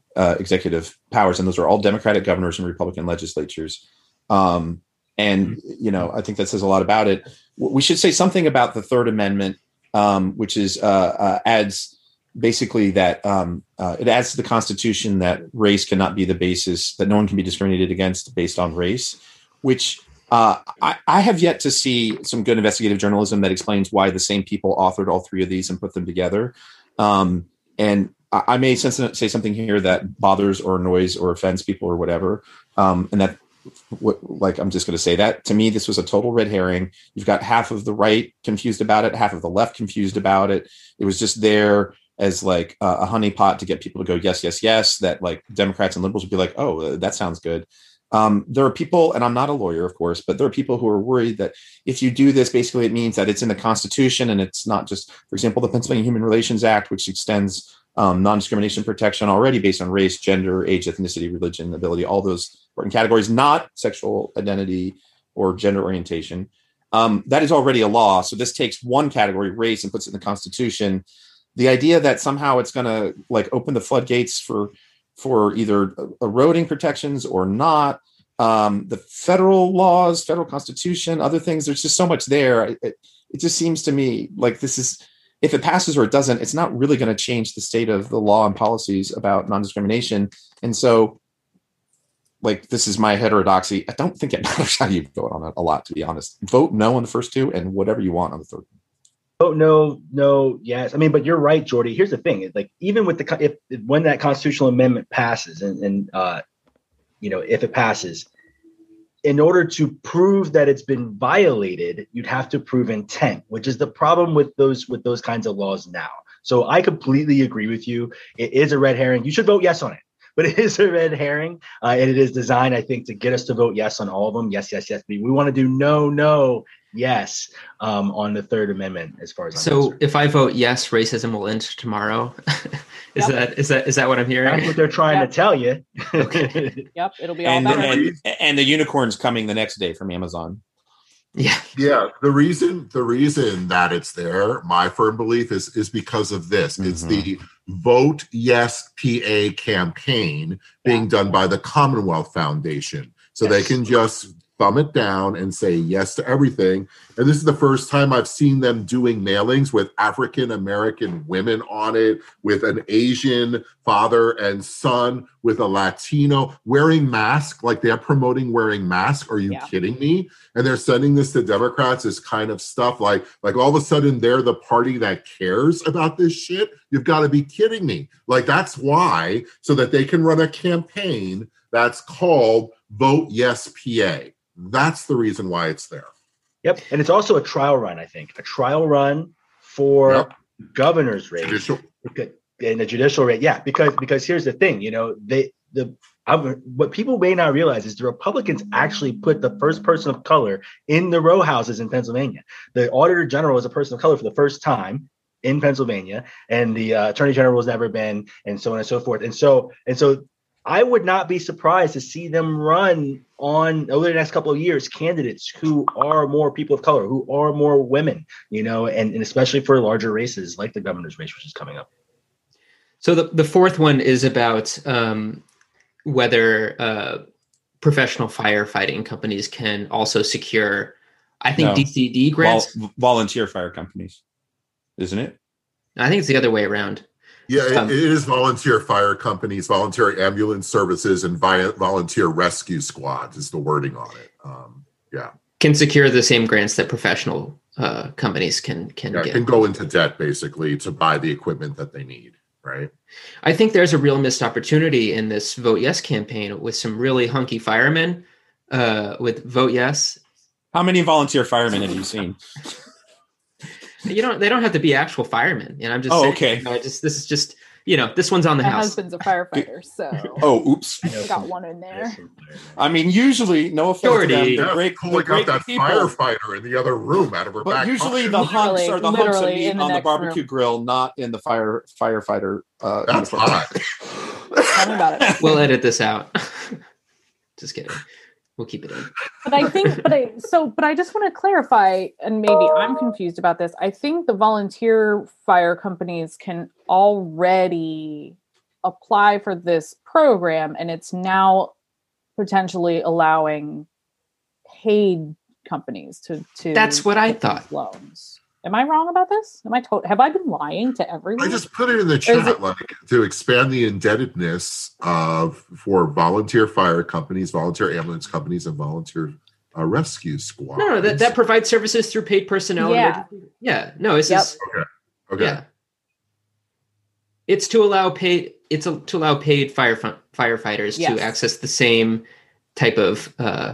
uh, executive powers, and those are all Democratic governors and Republican legislatures. Um, and, you know, I think that says a lot about it. We should say something about the Third Amendment, um, which is uh, uh, adds basically that um, uh, it adds to the Constitution that race cannot be the basis, that no one can be discriminated against based on race, which uh, I, I have yet to see some good investigative journalism that explains why the same people authored all three of these and put them together. Um, and I, I may say something here that bothers or annoys or offends people or whatever. Um, and that, what, like, I'm just going to say that to me, this was a total red herring. You've got half of the right confused about it, half of the left confused about it. It was just there as like uh, a honeypot to get people to go, yes, yes, yes, that like Democrats and liberals would be like, oh, that sounds good. Um, there are people, and I'm not a lawyer, of course, but there are people who are worried that if you do this, basically it means that it's in the Constitution and it's not just, for example, the Pennsylvania Human Relations Act, which extends um, non-discrimination protection already based on race, gender, age, ethnicity, religion, ability, all those important categories, not sexual identity or gender orientation. Um, that is already a law. So this takes one category, race, and puts it in the Constitution. The idea that somehow it's going to like open the floodgates for for either eroding protections or not, um, the federal laws, federal Constitution, other things, there's just so much there. It, it just seems to me like this is, if it passes or it doesn't, it's not really going to change the state of the law and policies about non-discrimination. And so, like, this is my heterodoxy. I don't think it matters how you vote on it a lot, to be honest. Vote no on the first two and whatever you want on the third one. Oh, no, no, yes. I mean, but you're right, Jordy. Here's the thing. It's like, even with the, if, if when that constitutional amendment passes and, and uh, you know, if it passes, in order to prove that it's been violated, you'd have to prove intent, which is the problem with those, with those kinds of laws now. So I completely agree with you. It is a red herring. You should vote yes on it, but it is a red herring. Uh, and it is designed, I think, to get us to vote yes on all of them. Yes, yes, yes. We want to do no, no, yes um, on the Third Amendment as far as I'm so concerned. If I vote yes, racism will end tomorrow. is yep. that is that is that what I'm hearing? That's what they're trying yep. to tell you. Yep, it'll be all and, about and, it. And the unicorn's coming the next day from Amazon. Yeah, yeah. The reason the reason that it's there, my firm belief is is because of this. Mm-hmm. It's the Vote Yes P A campaign being yeah. done by the Commonwealth Foundation, so yes. they can just thumb it down and say yes to everything. And this is the first time I've seen them doing mailings with African American women on it, with an Asian father and son, with a Latino wearing masks, like they're promoting wearing masks. Are you yeah. kidding me? And they're sending this to Democrats as kind of stuff like, like all of a sudden they're the party that cares about this shit. You've got to be kidding me. Like, that's why, so that they can run a campaign that's called Vote Yes P A. That's the reason why it's there. Yep. And it's also a trial run, I think. A trial run for yep. governor's race. Judicial. In the judicial rate. Yeah, because because here's the thing, you know, they the I'm, what people may not realize is the Republicans actually put the first person of color in the row houses in Pennsylvania. The Auditor General is a person of color for the first time in Pennsylvania, and the uh, Attorney General has never been, and so on and so forth. And so and so I would not be surprised to see them run on over the next couple of years candidates who are more people of color, who are more women, you know, and, and especially for larger races like the governor's race, which is coming up. So the, the fourth one is about um, whether uh, professional firefighting companies can also secure, I think, no. D C D grants. Vol- volunteer fire companies, isn't it? I think it's the other way around. Yeah, it, um, it is volunteer fire companies, volunteer ambulance services, and vi- volunteer rescue squads is the wording on it. Um, yeah. Can secure the same grants that professional uh, companies can can yeah, get. Can go into debt, basically, to buy the equipment that they need, right? I think there's a real missed opportunity in this Vote Yes campaign with some really hunky firemen uh, with Vote Yes. How many volunteer firemen have you seen? You don't. They don't have to be actual firemen. And I'm just. Oh, saying, okay. You know, I just. This is just. You know, this one's on the My house. husband's a firefighter, so. Oh, oops. Got one in there. I mean, usually, no offense Jordy. to them, Yeah, great, pulling great out that people. firefighter in the other room out of her but back. usually the pocket. hunks are the hunks of Literally meat in the on the next barbecue room. grill, not in the fire firefighter. Uh, That's uniform. hot. Tell me about it. We'll edit this out. Just kidding. We'll keep it in. But I think, but I, so, but I just want to clarify, and maybe I'm confused about this. I think the volunteer fire companies can already apply for this program, and it's now potentially allowing paid companies to to That's what I thought. Loans. Am I wrong about this? Am I to- have I been lying to everyone? I just put it in the chat, it- like to expand the indebtedness of for volunteer fire companies, volunteer ambulance companies, and volunteer uh, rescue squads. No, no, that, that provides services through paid personnel. Yeah, yeah. No, it's yep. just okay. Okay. Yeah. It's to allow paid. It's a, to allow paid fire firefighters yes. to access the same type of uh,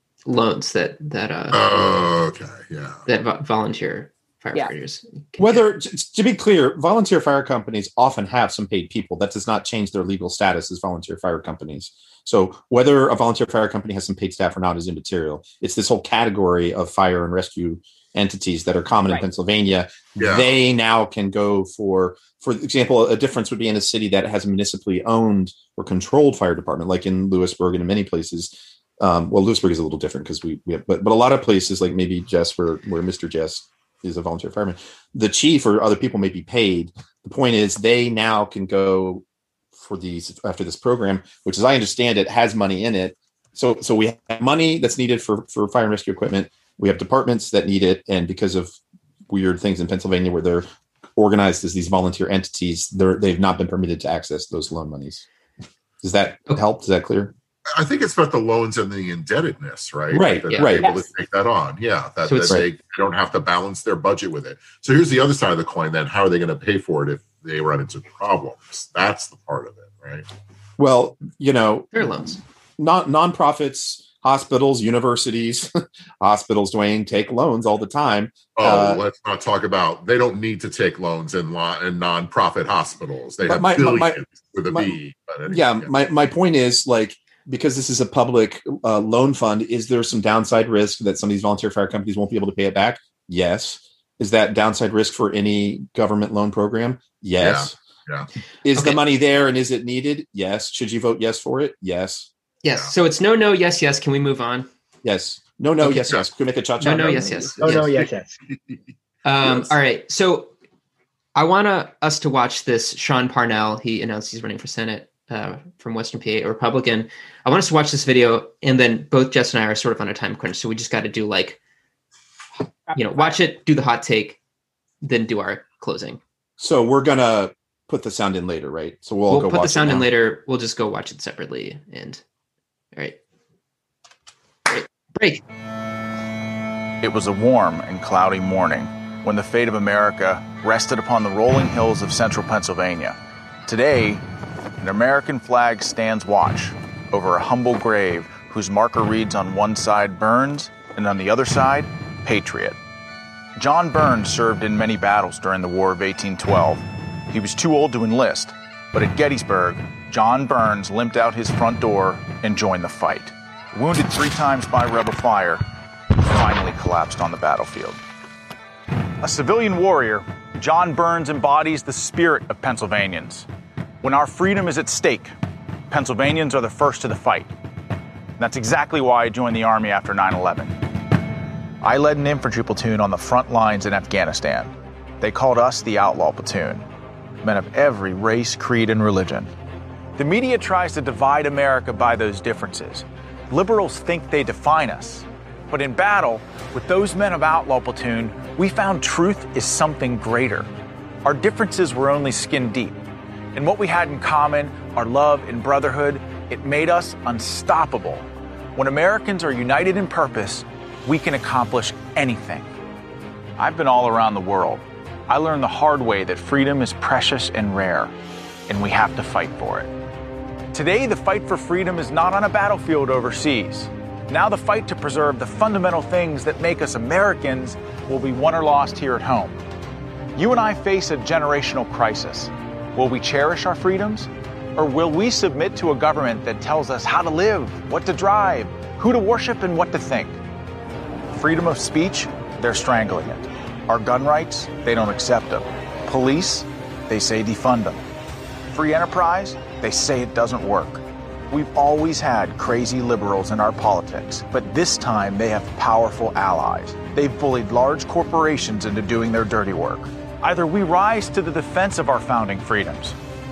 loans that that uh, uh okay, yeah, that vo- volunteer firefighters. Yeah. Whether to, to be clear, volunteer fire companies often have some paid people. That does not change their legal status as volunteer fire companies. So whether a volunteer fire company has some paid staff or not is immaterial. It's this whole category of fire and rescue entities that are common right. in Pennsylvania. Yeah. They now can go for, for example, a difference would be in a city that has a municipally owned or controlled fire department, like in Lewisburg and in many places. Um, well, Lewisburg is a little different because we, we have, but, but a lot of places like maybe Jess, where, where Mister Jess is a volunteer fireman, the chief or other people may be paid. The point is they now can go for these after this program, which as I understand it has money in it. So, so we have money that's needed for, for fire and rescue equipment. We have departments that need it. And because of weird things in Pennsylvania where they're organized as these volunteer entities, they're, they've not been permitted to access those loan monies. Does that help? Is that clear? I think it's about the loans and the indebtedness, right? Right, that yeah. right. Able yes. to take that on, yeah. That, so that they right. don't have to balance their budget with it. So here's the other side of the coin. Then how are they going to pay for it if they run into problems? That's the part of it, right? Well, you know, fair loans. Non nonprofits, hospitals, universities, hospitals, Dwayne, take loans all the time. Oh, uh, let's not talk about. They don't need to take loans in lo- in nonprofit hospitals. They have my, billions my, with a my, B. But anyway, yeah, yeah, my my point is like. Because this is a public uh, loan fund, is there some downside risk that some of these volunteer fire companies won't be able to pay it back? Yes. Is that downside risk for any government loan program? Yes. Yeah. yeah. Is okay. the money there and is it needed? Yes. Should you vote yes for it? Yes. Yes. Yeah. So it's no, no, yes, yes. Can we move on? Yes. No, no, okay. yes, yes. Can we make a cha-cha? No, no, yes, yes. No, yes. no, yes, yes. Um, Yes. All right. So I want to, us to watch this. Sean Parnell, he announced he's running for Senate. Uh, from Western P A, a Republican. I want us to watch this video, and then both Jess and I are sort of on a time crunch, so we just got to do like, you know, watch it, do the hot take, then do our closing. So we're gonna put the sound in later, right? So we'll, we'll go put watch the sound it in now. later. We'll just go watch it separately. And all right, break. break. It was a warm and cloudy morning when the fate of America rested upon the rolling hills of central Pennsylvania. Today, an American flag stands watch over a humble grave whose marker reads on one side Burns and on the other side, Patriot. John Burns served in many battles during the War of eighteen twelve. He was too old to enlist, but at Gettysburg, John Burns limped out his front door and joined the fight. Wounded three times by rebel fire, he finally collapsed on the battlefield. A civilian warrior, John Burns embodies the spirit of Pennsylvanians. When our freedom is at stake, Pennsylvanians are the first to the fight. And that's exactly why I joined the Army after nine eleven. I led an infantry platoon on the front lines in Afghanistan. They called us the Outlaw Platoon, men of every race, creed, and religion. The media tries to divide America by those differences. Liberals think they define us. But in battle, with those men of Outlaw Platoon, we found truth is something greater. Our differences were only skin deep. And what we had in common, our love and brotherhood, it made us unstoppable. When Americans are united in purpose, we can accomplish anything. I've been all around the world. I learned the hard way that freedom is precious and rare, and we have to fight for it. Today, the fight for freedom is not on a battlefield overseas. Now the fight to preserve the fundamental things that make us Americans will be won or lost here at home. You and I face a generational crisis. Will we cherish our freedoms? Or will we submit to a government that tells us how to live, what to drive, who to worship, and what to think? Freedom of speech, they're strangling it. Our gun rights, they don't accept them. Police, they say defund them. Free enterprise, they say it doesn't work. We've always had crazy liberals in our politics, but this time they have powerful allies. They've bullied large corporations into doing their dirty work. Either we rise to the defense of our founding freedoms,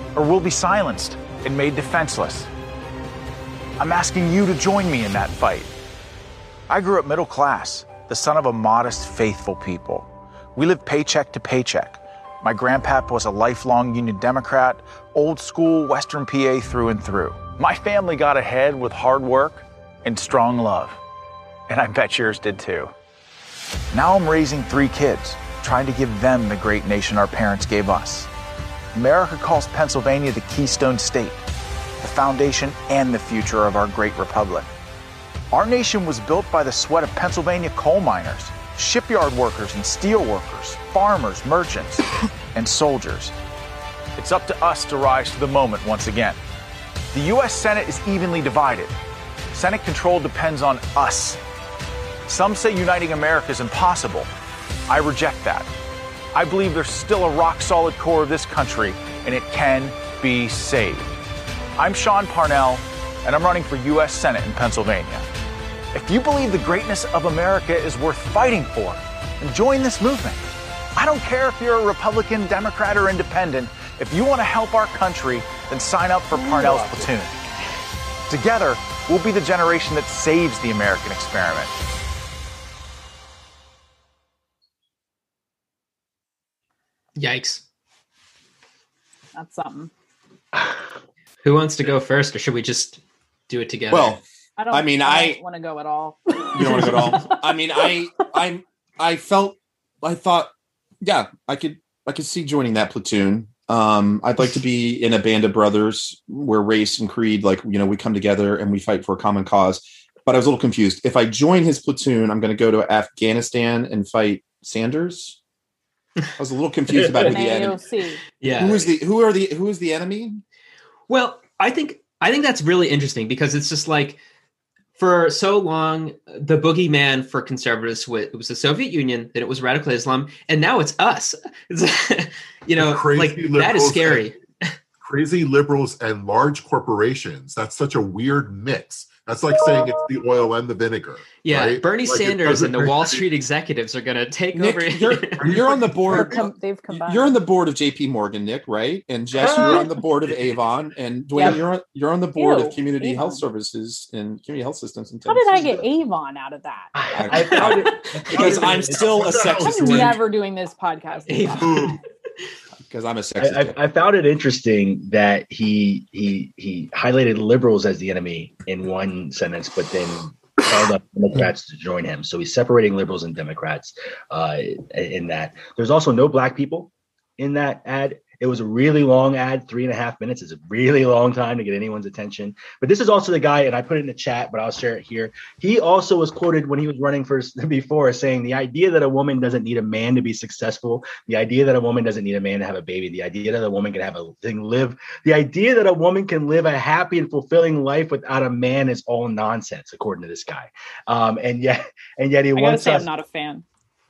or we'll be silenced and made defenseless. I'm asking you to join me in that fight. I grew up middle class, the son of a modest, faithful people. We lived paycheck to paycheck. My grandpap was a lifelong Union Democrat, old school Western P A through and through. My family got ahead with hard work and strong love. And I bet yours did too. Now I'm raising three kids, trying to give them the great nation our parents gave us. America calls Pennsylvania the Keystone State, the foundation and the future of our great republic. Our nation was built by the sweat of Pennsylvania coal miners, shipyard workers and steel workers, farmers, merchants, and soldiers. It's up to us to rise to the moment once again. The U S Senate is evenly divided. Senate control depends on us. Some say uniting America is impossible. I reject that. I believe there's still a rock-solid core of this country, and it can be saved. I'm Sean Parnell, and I'm running for U S Senate in Pennsylvania. If you believe the greatness of America is worth fighting for, then join this movement. I don't care if you're a Republican, Democrat, or Independent. If you want to help our country, then sign up for Parnell's platoon. Together, we'll be the generation that saves the American experiment. Yikes. That's something. Who wants to go first, or should we just do it together? Well, I don't I mean, I, I- want to go at all. You don't want to go at all. I mean, I, I, I felt, I thought, yeah, I could, I could see joining that platoon. Um, I'd like to be in a band of brothers where race and creed, like, you know, we come together and we fight for a common cause. But I was a little confused. If I join his platoon, I'm going to go to Afghanistan and fight Sanders. I was a little confused about who the enemy. Yeah. Who is the who are the who is the enemy? Well, I think I think that's really interesting because it's just like for so long, the boogeyman for conservatives was, it was the Soviet Union, then it was radical Islam, and now it's us. It's, you know, like that is scary. And, crazy liberals and large corporations. That's such a weird mix. That's like saying it's the oil and the vinegar. Yeah, right? Bernie like Sanders and the Wall Street executives are going to take Nick, over. You're, you're on the board. Com- they've combined. You're on the board of J P Morgan, Nick, right? And Jess, you're on the board of Avon, and Dwayne, Yep. you're on, you're on the board Ew, of Community Avon. Health Services and Community Health Systems. In How did I Tennessee. get Avon out of that? I, I found it because I'm still a I'm sexist. never doing this podcast. Avon. Because I'm a sexist. I, I, I found it interesting that he he he highlighted liberals as the enemy in one sentence, but then called up Democrats to join him. So he's separating liberals and Democrats uh, in that. There's also no black people in that ad. It was a really long ad, three and a half minutes. It's a really long time to get anyone's attention. But this is also the guy, and I put it in the chat, but I'll share it here. He also was quoted when he was running for before saying the idea that a woman doesn't need a man to be successful, the idea that a woman doesn't need a man to have a baby, the idea that a woman can have a thing live, the idea that a woman can live a happy and fulfilling life without a man is all nonsense, according to this guy. Um, and yet, and yet he I gotta wants say, us. I'm not a fan.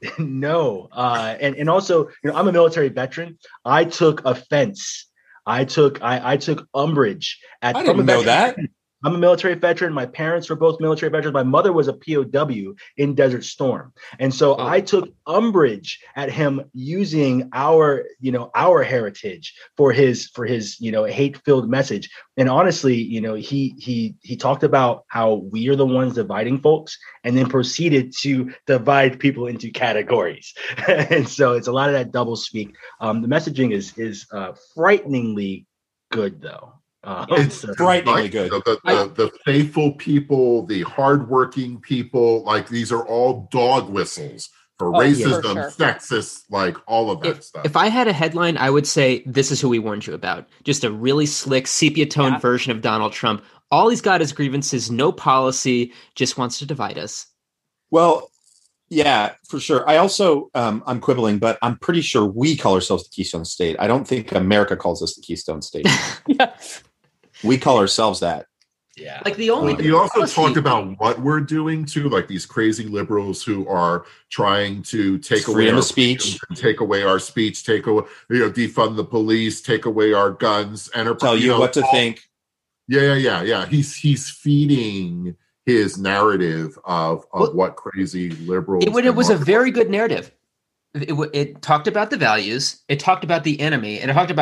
No. Uh, and, and also, you know, I'm a military veteran. I took offense. I took I, I took umbrage at I didn't know that. I'm a military veteran. My parents were both military veterans. My mother was a P O W in Desert Storm. And so Oh. I took umbrage at him using our, you know, our heritage for his for his, you know, hate-filled message. And honestly, you know, he he he talked about how we are the ones dividing folks and then proceeded to divide people into categories. And so it's a lot of that double speak. Um, the messaging is is uh, frighteningly good though. Uh, It's so- frighteningly like, good. The, the, the, the faithful people, the hardworking people, like these are all dog whistles for Oh, yeah, racism, for sure. sexist, like all of that If, stuff. if I had a headline, I would say, this is who we warned you about. Just a really slick sepia tone Yeah. version of Donald Trump. All he's got is grievances, no policy, just wants to divide us. Well, yeah, for sure. I also, um, I'm quibbling, but I'm pretty sure we call ourselves the Keystone State. I don't think America calls us the Keystone State. Yeah. We call ourselves that. yeah. Like the only. Well, you also policy- talked about what we're doing too, like these crazy liberals who are trying to take away Freedom our of speech. freedoms and take away our speech, take away, you know, defund the police, take away our guns, and Tell you know, what to all- think. Yeah, yeah, yeah, yeah. He's he's feeding his narrative of of Well, what crazy liberals. It, it and was a market- very good narrative. It, it, it talked about the values, it talked about the enemy, and it talked about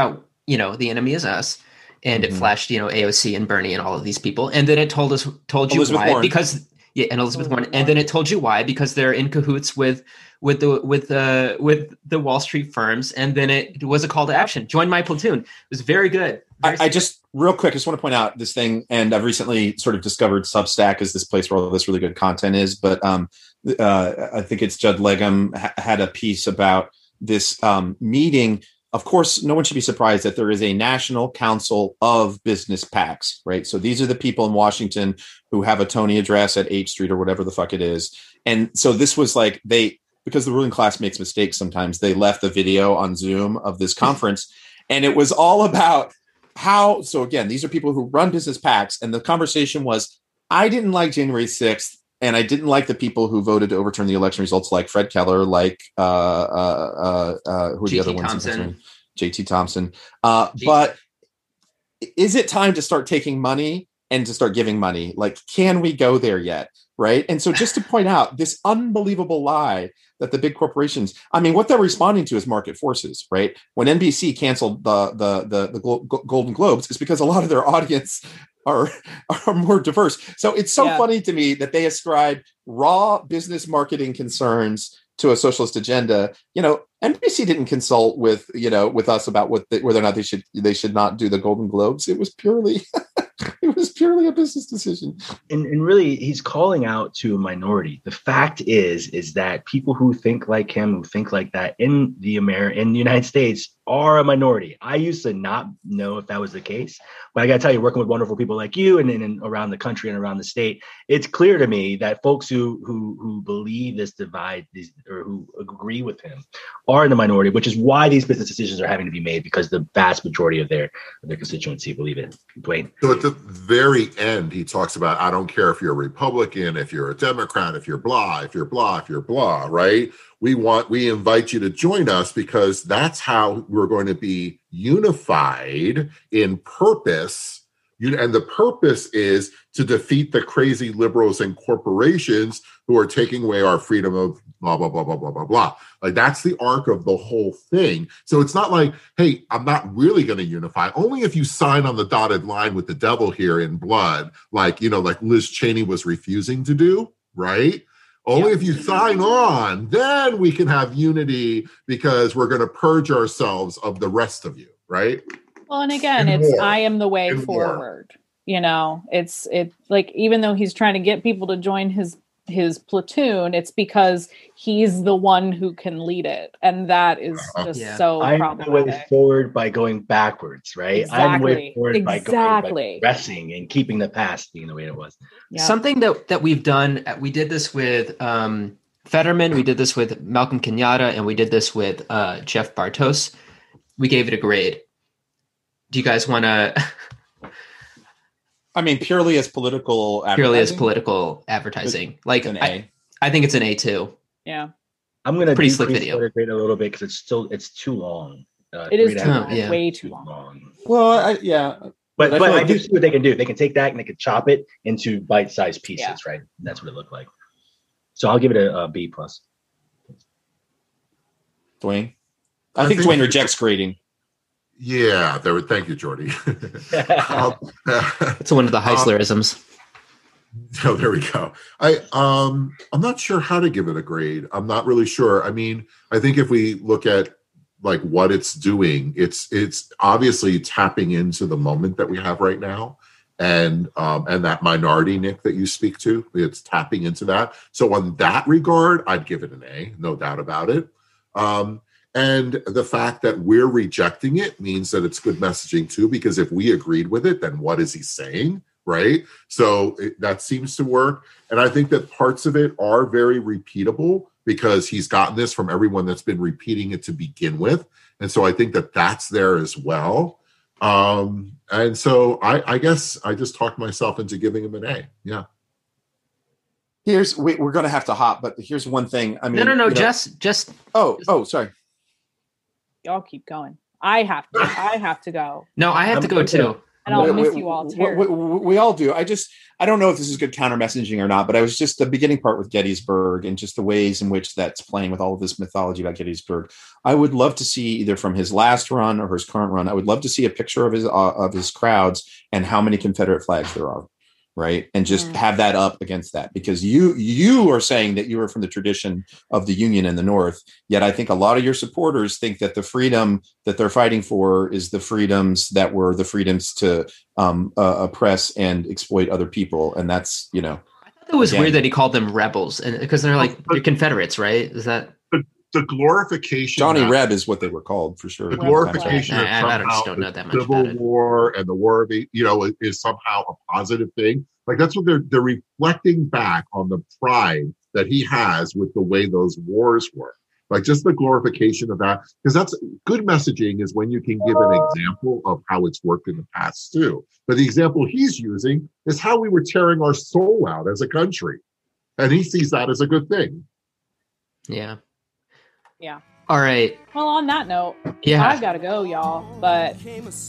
you know, the enemy is us. And Mm-hmm. it flashed, you know, A O C and Bernie and all of these people. And then it told us, told you Elizabeth why, Warren. because yeah, and Elizabeth Warren. And then it told you why, because they're in cahoots with, with the, with the, with the Wall Street firms. And then it was a call to action. Join my platoon. It was very good. Very I, I just real quick, I just want to point out this thing. And I've recently sort of discovered Substack as this place where all this really good content is. But um, uh, I think it's Judd Legum ha- had a piece about this um, meeting. Of course, no one should be surprised that there is a National Council of Business PACs, right? So these are the people in Washington who have a Tony address at eighth Street or whatever the fuck it is. And so this was like they, because the ruling class makes mistakes sometimes, they left the video on Zoom of this conference. And it was all about how, so again, these are people who run business PACs. And the conversation was, I didn't like January sixth. And I didn't like the people who voted to overturn the election results, like Fred Keller, like uh, uh, uh, uh, who are the other ones? Thompson. J T Thompson. Uh, but is it time to start taking money and to start giving money? Like, can we go there yet? Right. And so just to point out this unbelievable lie that the big corporations, I mean, what they're responding to is market forces, right? When N B C canceled the the the, the Glo- Golden Globes, it's because a lot of their audience are are more diverse. So it's so yeah. funny to me that they ascribe raw business marketing concerns to a socialist agenda. You know, N B C didn't consult with, you know, with us about what the, whether or not they should they should not do the Golden Globes. It was purely it was purely a business decision. And, and really, he's calling out to a minority. The fact is, is that people who think like him, who think like that in the Amer- in the United States are a minority. I used to not know if that was the case, but I got to tell you, working with wonderful people like you and, and, and around the country and around the state, it's clear to me that folks who who who believe this divide these, or who agree with him are in the minority, which is why these business decisions are having to be made, because the vast majority of their of their constituency believe it. Dwayne. So at the very end, he talks about, I don't care if you're a Republican, if you're a Democrat, if you're blah, if you're blah, if you're blah, right? We want, we invite you to join us because that's how we're going to be unified in purpose. And the purpose is to defeat the crazy liberals and corporations who are taking away our freedom of blah, blah, blah, blah, blah, blah, blah. Like that's the arc of the whole thing. So it's not like, hey, I'm not really going to unify. Only if you sign on the dotted line with the devil here in blood, like, you know, like Liz Cheney was refusing to do, right? Only yeah. if you sign on, then we can have unity because we're going to purge ourselves of the rest of you, right? Well, and again, and it's more. I am the way and forward. More. You know, it's it like even though he's trying to get people to join his his platoon, it's because he's the one who can lead it, and that is just yeah. so I'm problematic. The way forward by going backwards, right? Exactly. I'm the way forward exactly. by going by progressing and keeping the past being the way it was. Yeah. Something that that we've done, we did this with um, Fetterman, we did this with Malcolm Kenyatta, and we did this with uh, Jeff Bartos. We gave it a grade. Do you guys want to? I mean, purely as political advertising? Purely as political advertising. It's like, an A. I, I think it's an A too. Yeah. I'm going to pretty slick video. Grade a little bit because it's still, it's too long. Uh, it is too long. Yeah. Way too long. long. Well, I, yeah. But, but, I, but I do see what they can do. They can take that and they can chop it into bite-sized pieces, yeah. right? That's what it looked like. So I'll give it a, a B plus. Dwayne? I, I think, think Dwayne rejects grading. Yeah, there. Thank you, Jordy. um, it's one of the Heislerisms. Oh, there we go. I um, I'm not sure how to give it a grade. I'm not really sure. I mean, I think if we look at like what it's doing, it's it's obviously tapping into the moment that we have right now, and um, and that minority, Nick, that you speak to. It's tapping into that. So on that regard, I'd give it an A, no doubt about it. Um, And the fact that we're rejecting it means that it's good messaging too, because if we agreed with it, then what is he saying, right? So it, that seems to work. And I think that parts of it are very repeatable because he's gotten this from everyone that's been repeating it to begin with. And so I think that that's there as well. Um, and so I, I guess I just talked myself into giving him an A. Yeah. Here's, we, we're going to have to hop, but here's one thing. I mean, no, no, no, you know, just, just. Oh, oh, sorry. Y'all keep going. I have to. I have to go. No, I have I'm, to go I'm too. Gonna, And I'll we, miss you all too. We, we, we all do. I just, I don't know if this is good counter messaging or not, but I was just the beginning part with Gettysburg and just the ways in which that's playing with all of this mythology about Gettysburg. I would love to see either from his last run or his current run. I would love to see a picture of his uh, of his crowds and how many Confederate flags there are. Right. And just mm. have that up against that, because you you are saying that you are from the tradition of the Union in the North. Yet I think a lot of your supporters think that the freedom that they're fighting for is the freedoms that were the freedoms to um, uh, oppress and exploit other people. And that's, you know, I thought it was again, weird that he called them rebels, and because they're like they're Confederates. Right. Is that the, the glorification? Johnny that, Reb is what they were called for sure. The glorification of I, I just don't know that much Civil about it. War and the War of, you know, is somehow a positive thing. Like that's what they're they're reflecting back on the pride that he has with the way those wars were. Like just the glorification of that, because that's good messaging is when you can give an example of how it's worked in the past too. But the example he's using is how we were tearing our soul out as a country, and he sees that as a good thing. Yeah. Yeah. All right. Well, on that note, yeah, I've got to go, y'all. But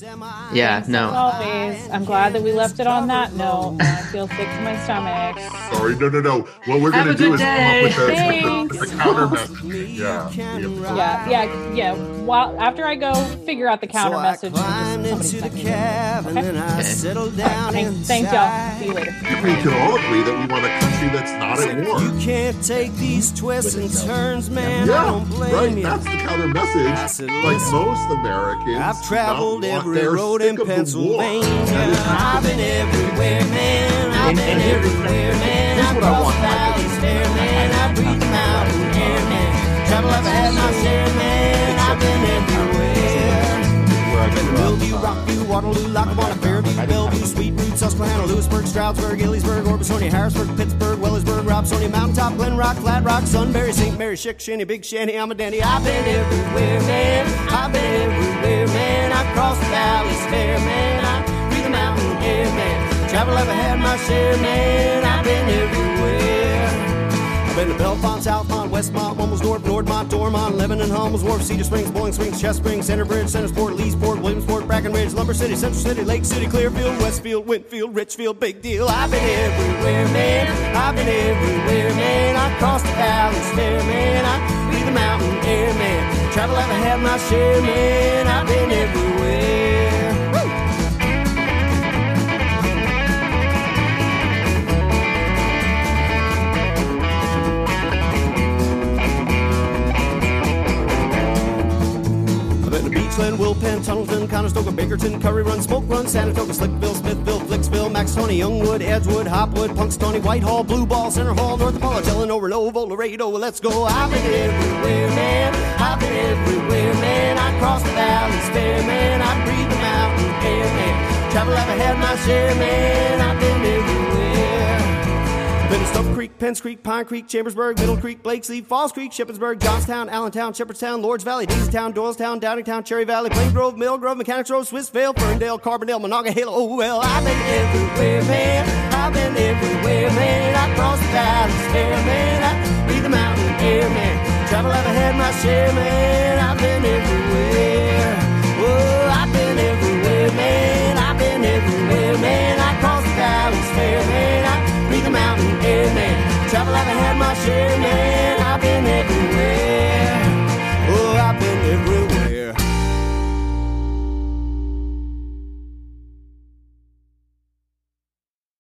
yeah, no. As always, I'm glad that we left it on that note. I feel sick to my stomach. Sorry, no, no, no. What we're going to do is day. come up with a, with a, with a counter message. Yeah. Yeah, yeah, yeah. While, after I go figure out the counter so message, somebody's texting me. Okay? Right, thanks, thanks, y'all. See you later. We can all agree that we want a country that's not at war. You can't take these twists and turns, man. Yeah, I don't blame right. you. That's the counter message. Like most Americans, I've traveled every road in Pennsylvania. I've been everywhere, man. I've been everywhere, man. I've crossed valleys there, man. I breathe the mountain air, man. Travel, I've had my share, man. I've been everywhere. I've been to Millview, Rockview, Waterloo, Lackawanna, Fairview, Bellevue, Sweet Root, Susquehanna, Lewisburg, Stroudsburg, Ellensburg, Orbisonia, Harrisburg, Pittsburgh, Wellersburg, Robsonia, Mountaintop, Glen Rock, Flat Rock, Sunbury, Saint Mary, Chick, Shanny, Big Shanny, I'm a dandy. I've been everywhere, man. I've been everywhere, man. I crossed the valleys fair, man. I breathe the mountain air, man. Travel, I've had my share, man. I've been everywhere. I've been to Belfont, Southmont, Westmont, Mumblesdorf, Nordmont, Dormont, Lebanon, Hummels Wharf, Cedar Springs, Bowling Springs, Chest Springs, Centerbridge, Centersport, Leesport, Williamsport, Brackenridge, Lumber City, Central City, Lake City, Clearfield, Westfield, Winfield, Richfield, big deal. I've been everywhere, man. I've been everywhere, man. I crossed the valleys fair, man. I breathe the mountain air, man. Travel, I've had my share, man. I've been everywhere. Beachland, Wilpen, Tunnelton, Conestoga, Bakerton, Curry Run, Smoke Run, Sanatoga, Slickville, Smithville, Flicksville, Maxtoni, Youngwood, Edgewood, Hopwood, Punxsutawney, Whitehall, Blue Ball, Center Hall, North Apollo, Delano, Renovo, Laredo, let's go. I've been everywhere, man. I've been everywhere, man. I crossed the valleys fair, man. I breathe the mountain air, man. Travel, I've had my share, man. I've been everywhere. Been to Stuff Creek, Penns Creek, Pine Creek, Chambersburg, Middle Creek, Blakesley, Falls Creek, Shippensburg, Johnstown, Allentown, Shepherdstown, Lords Valley, Daisytown, Doylestown, Downingtown, Cherry Valley, Plain Grove, Mill Grove, Mechanics Road, Swissvale, Ferndale, Carbondale, Monongahela. Oh, well, I've been everywhere, man. I've been everywhere, man. I crossed the valleys fair, man. I breathe the mountain air, man. Travel, I've had my share, man.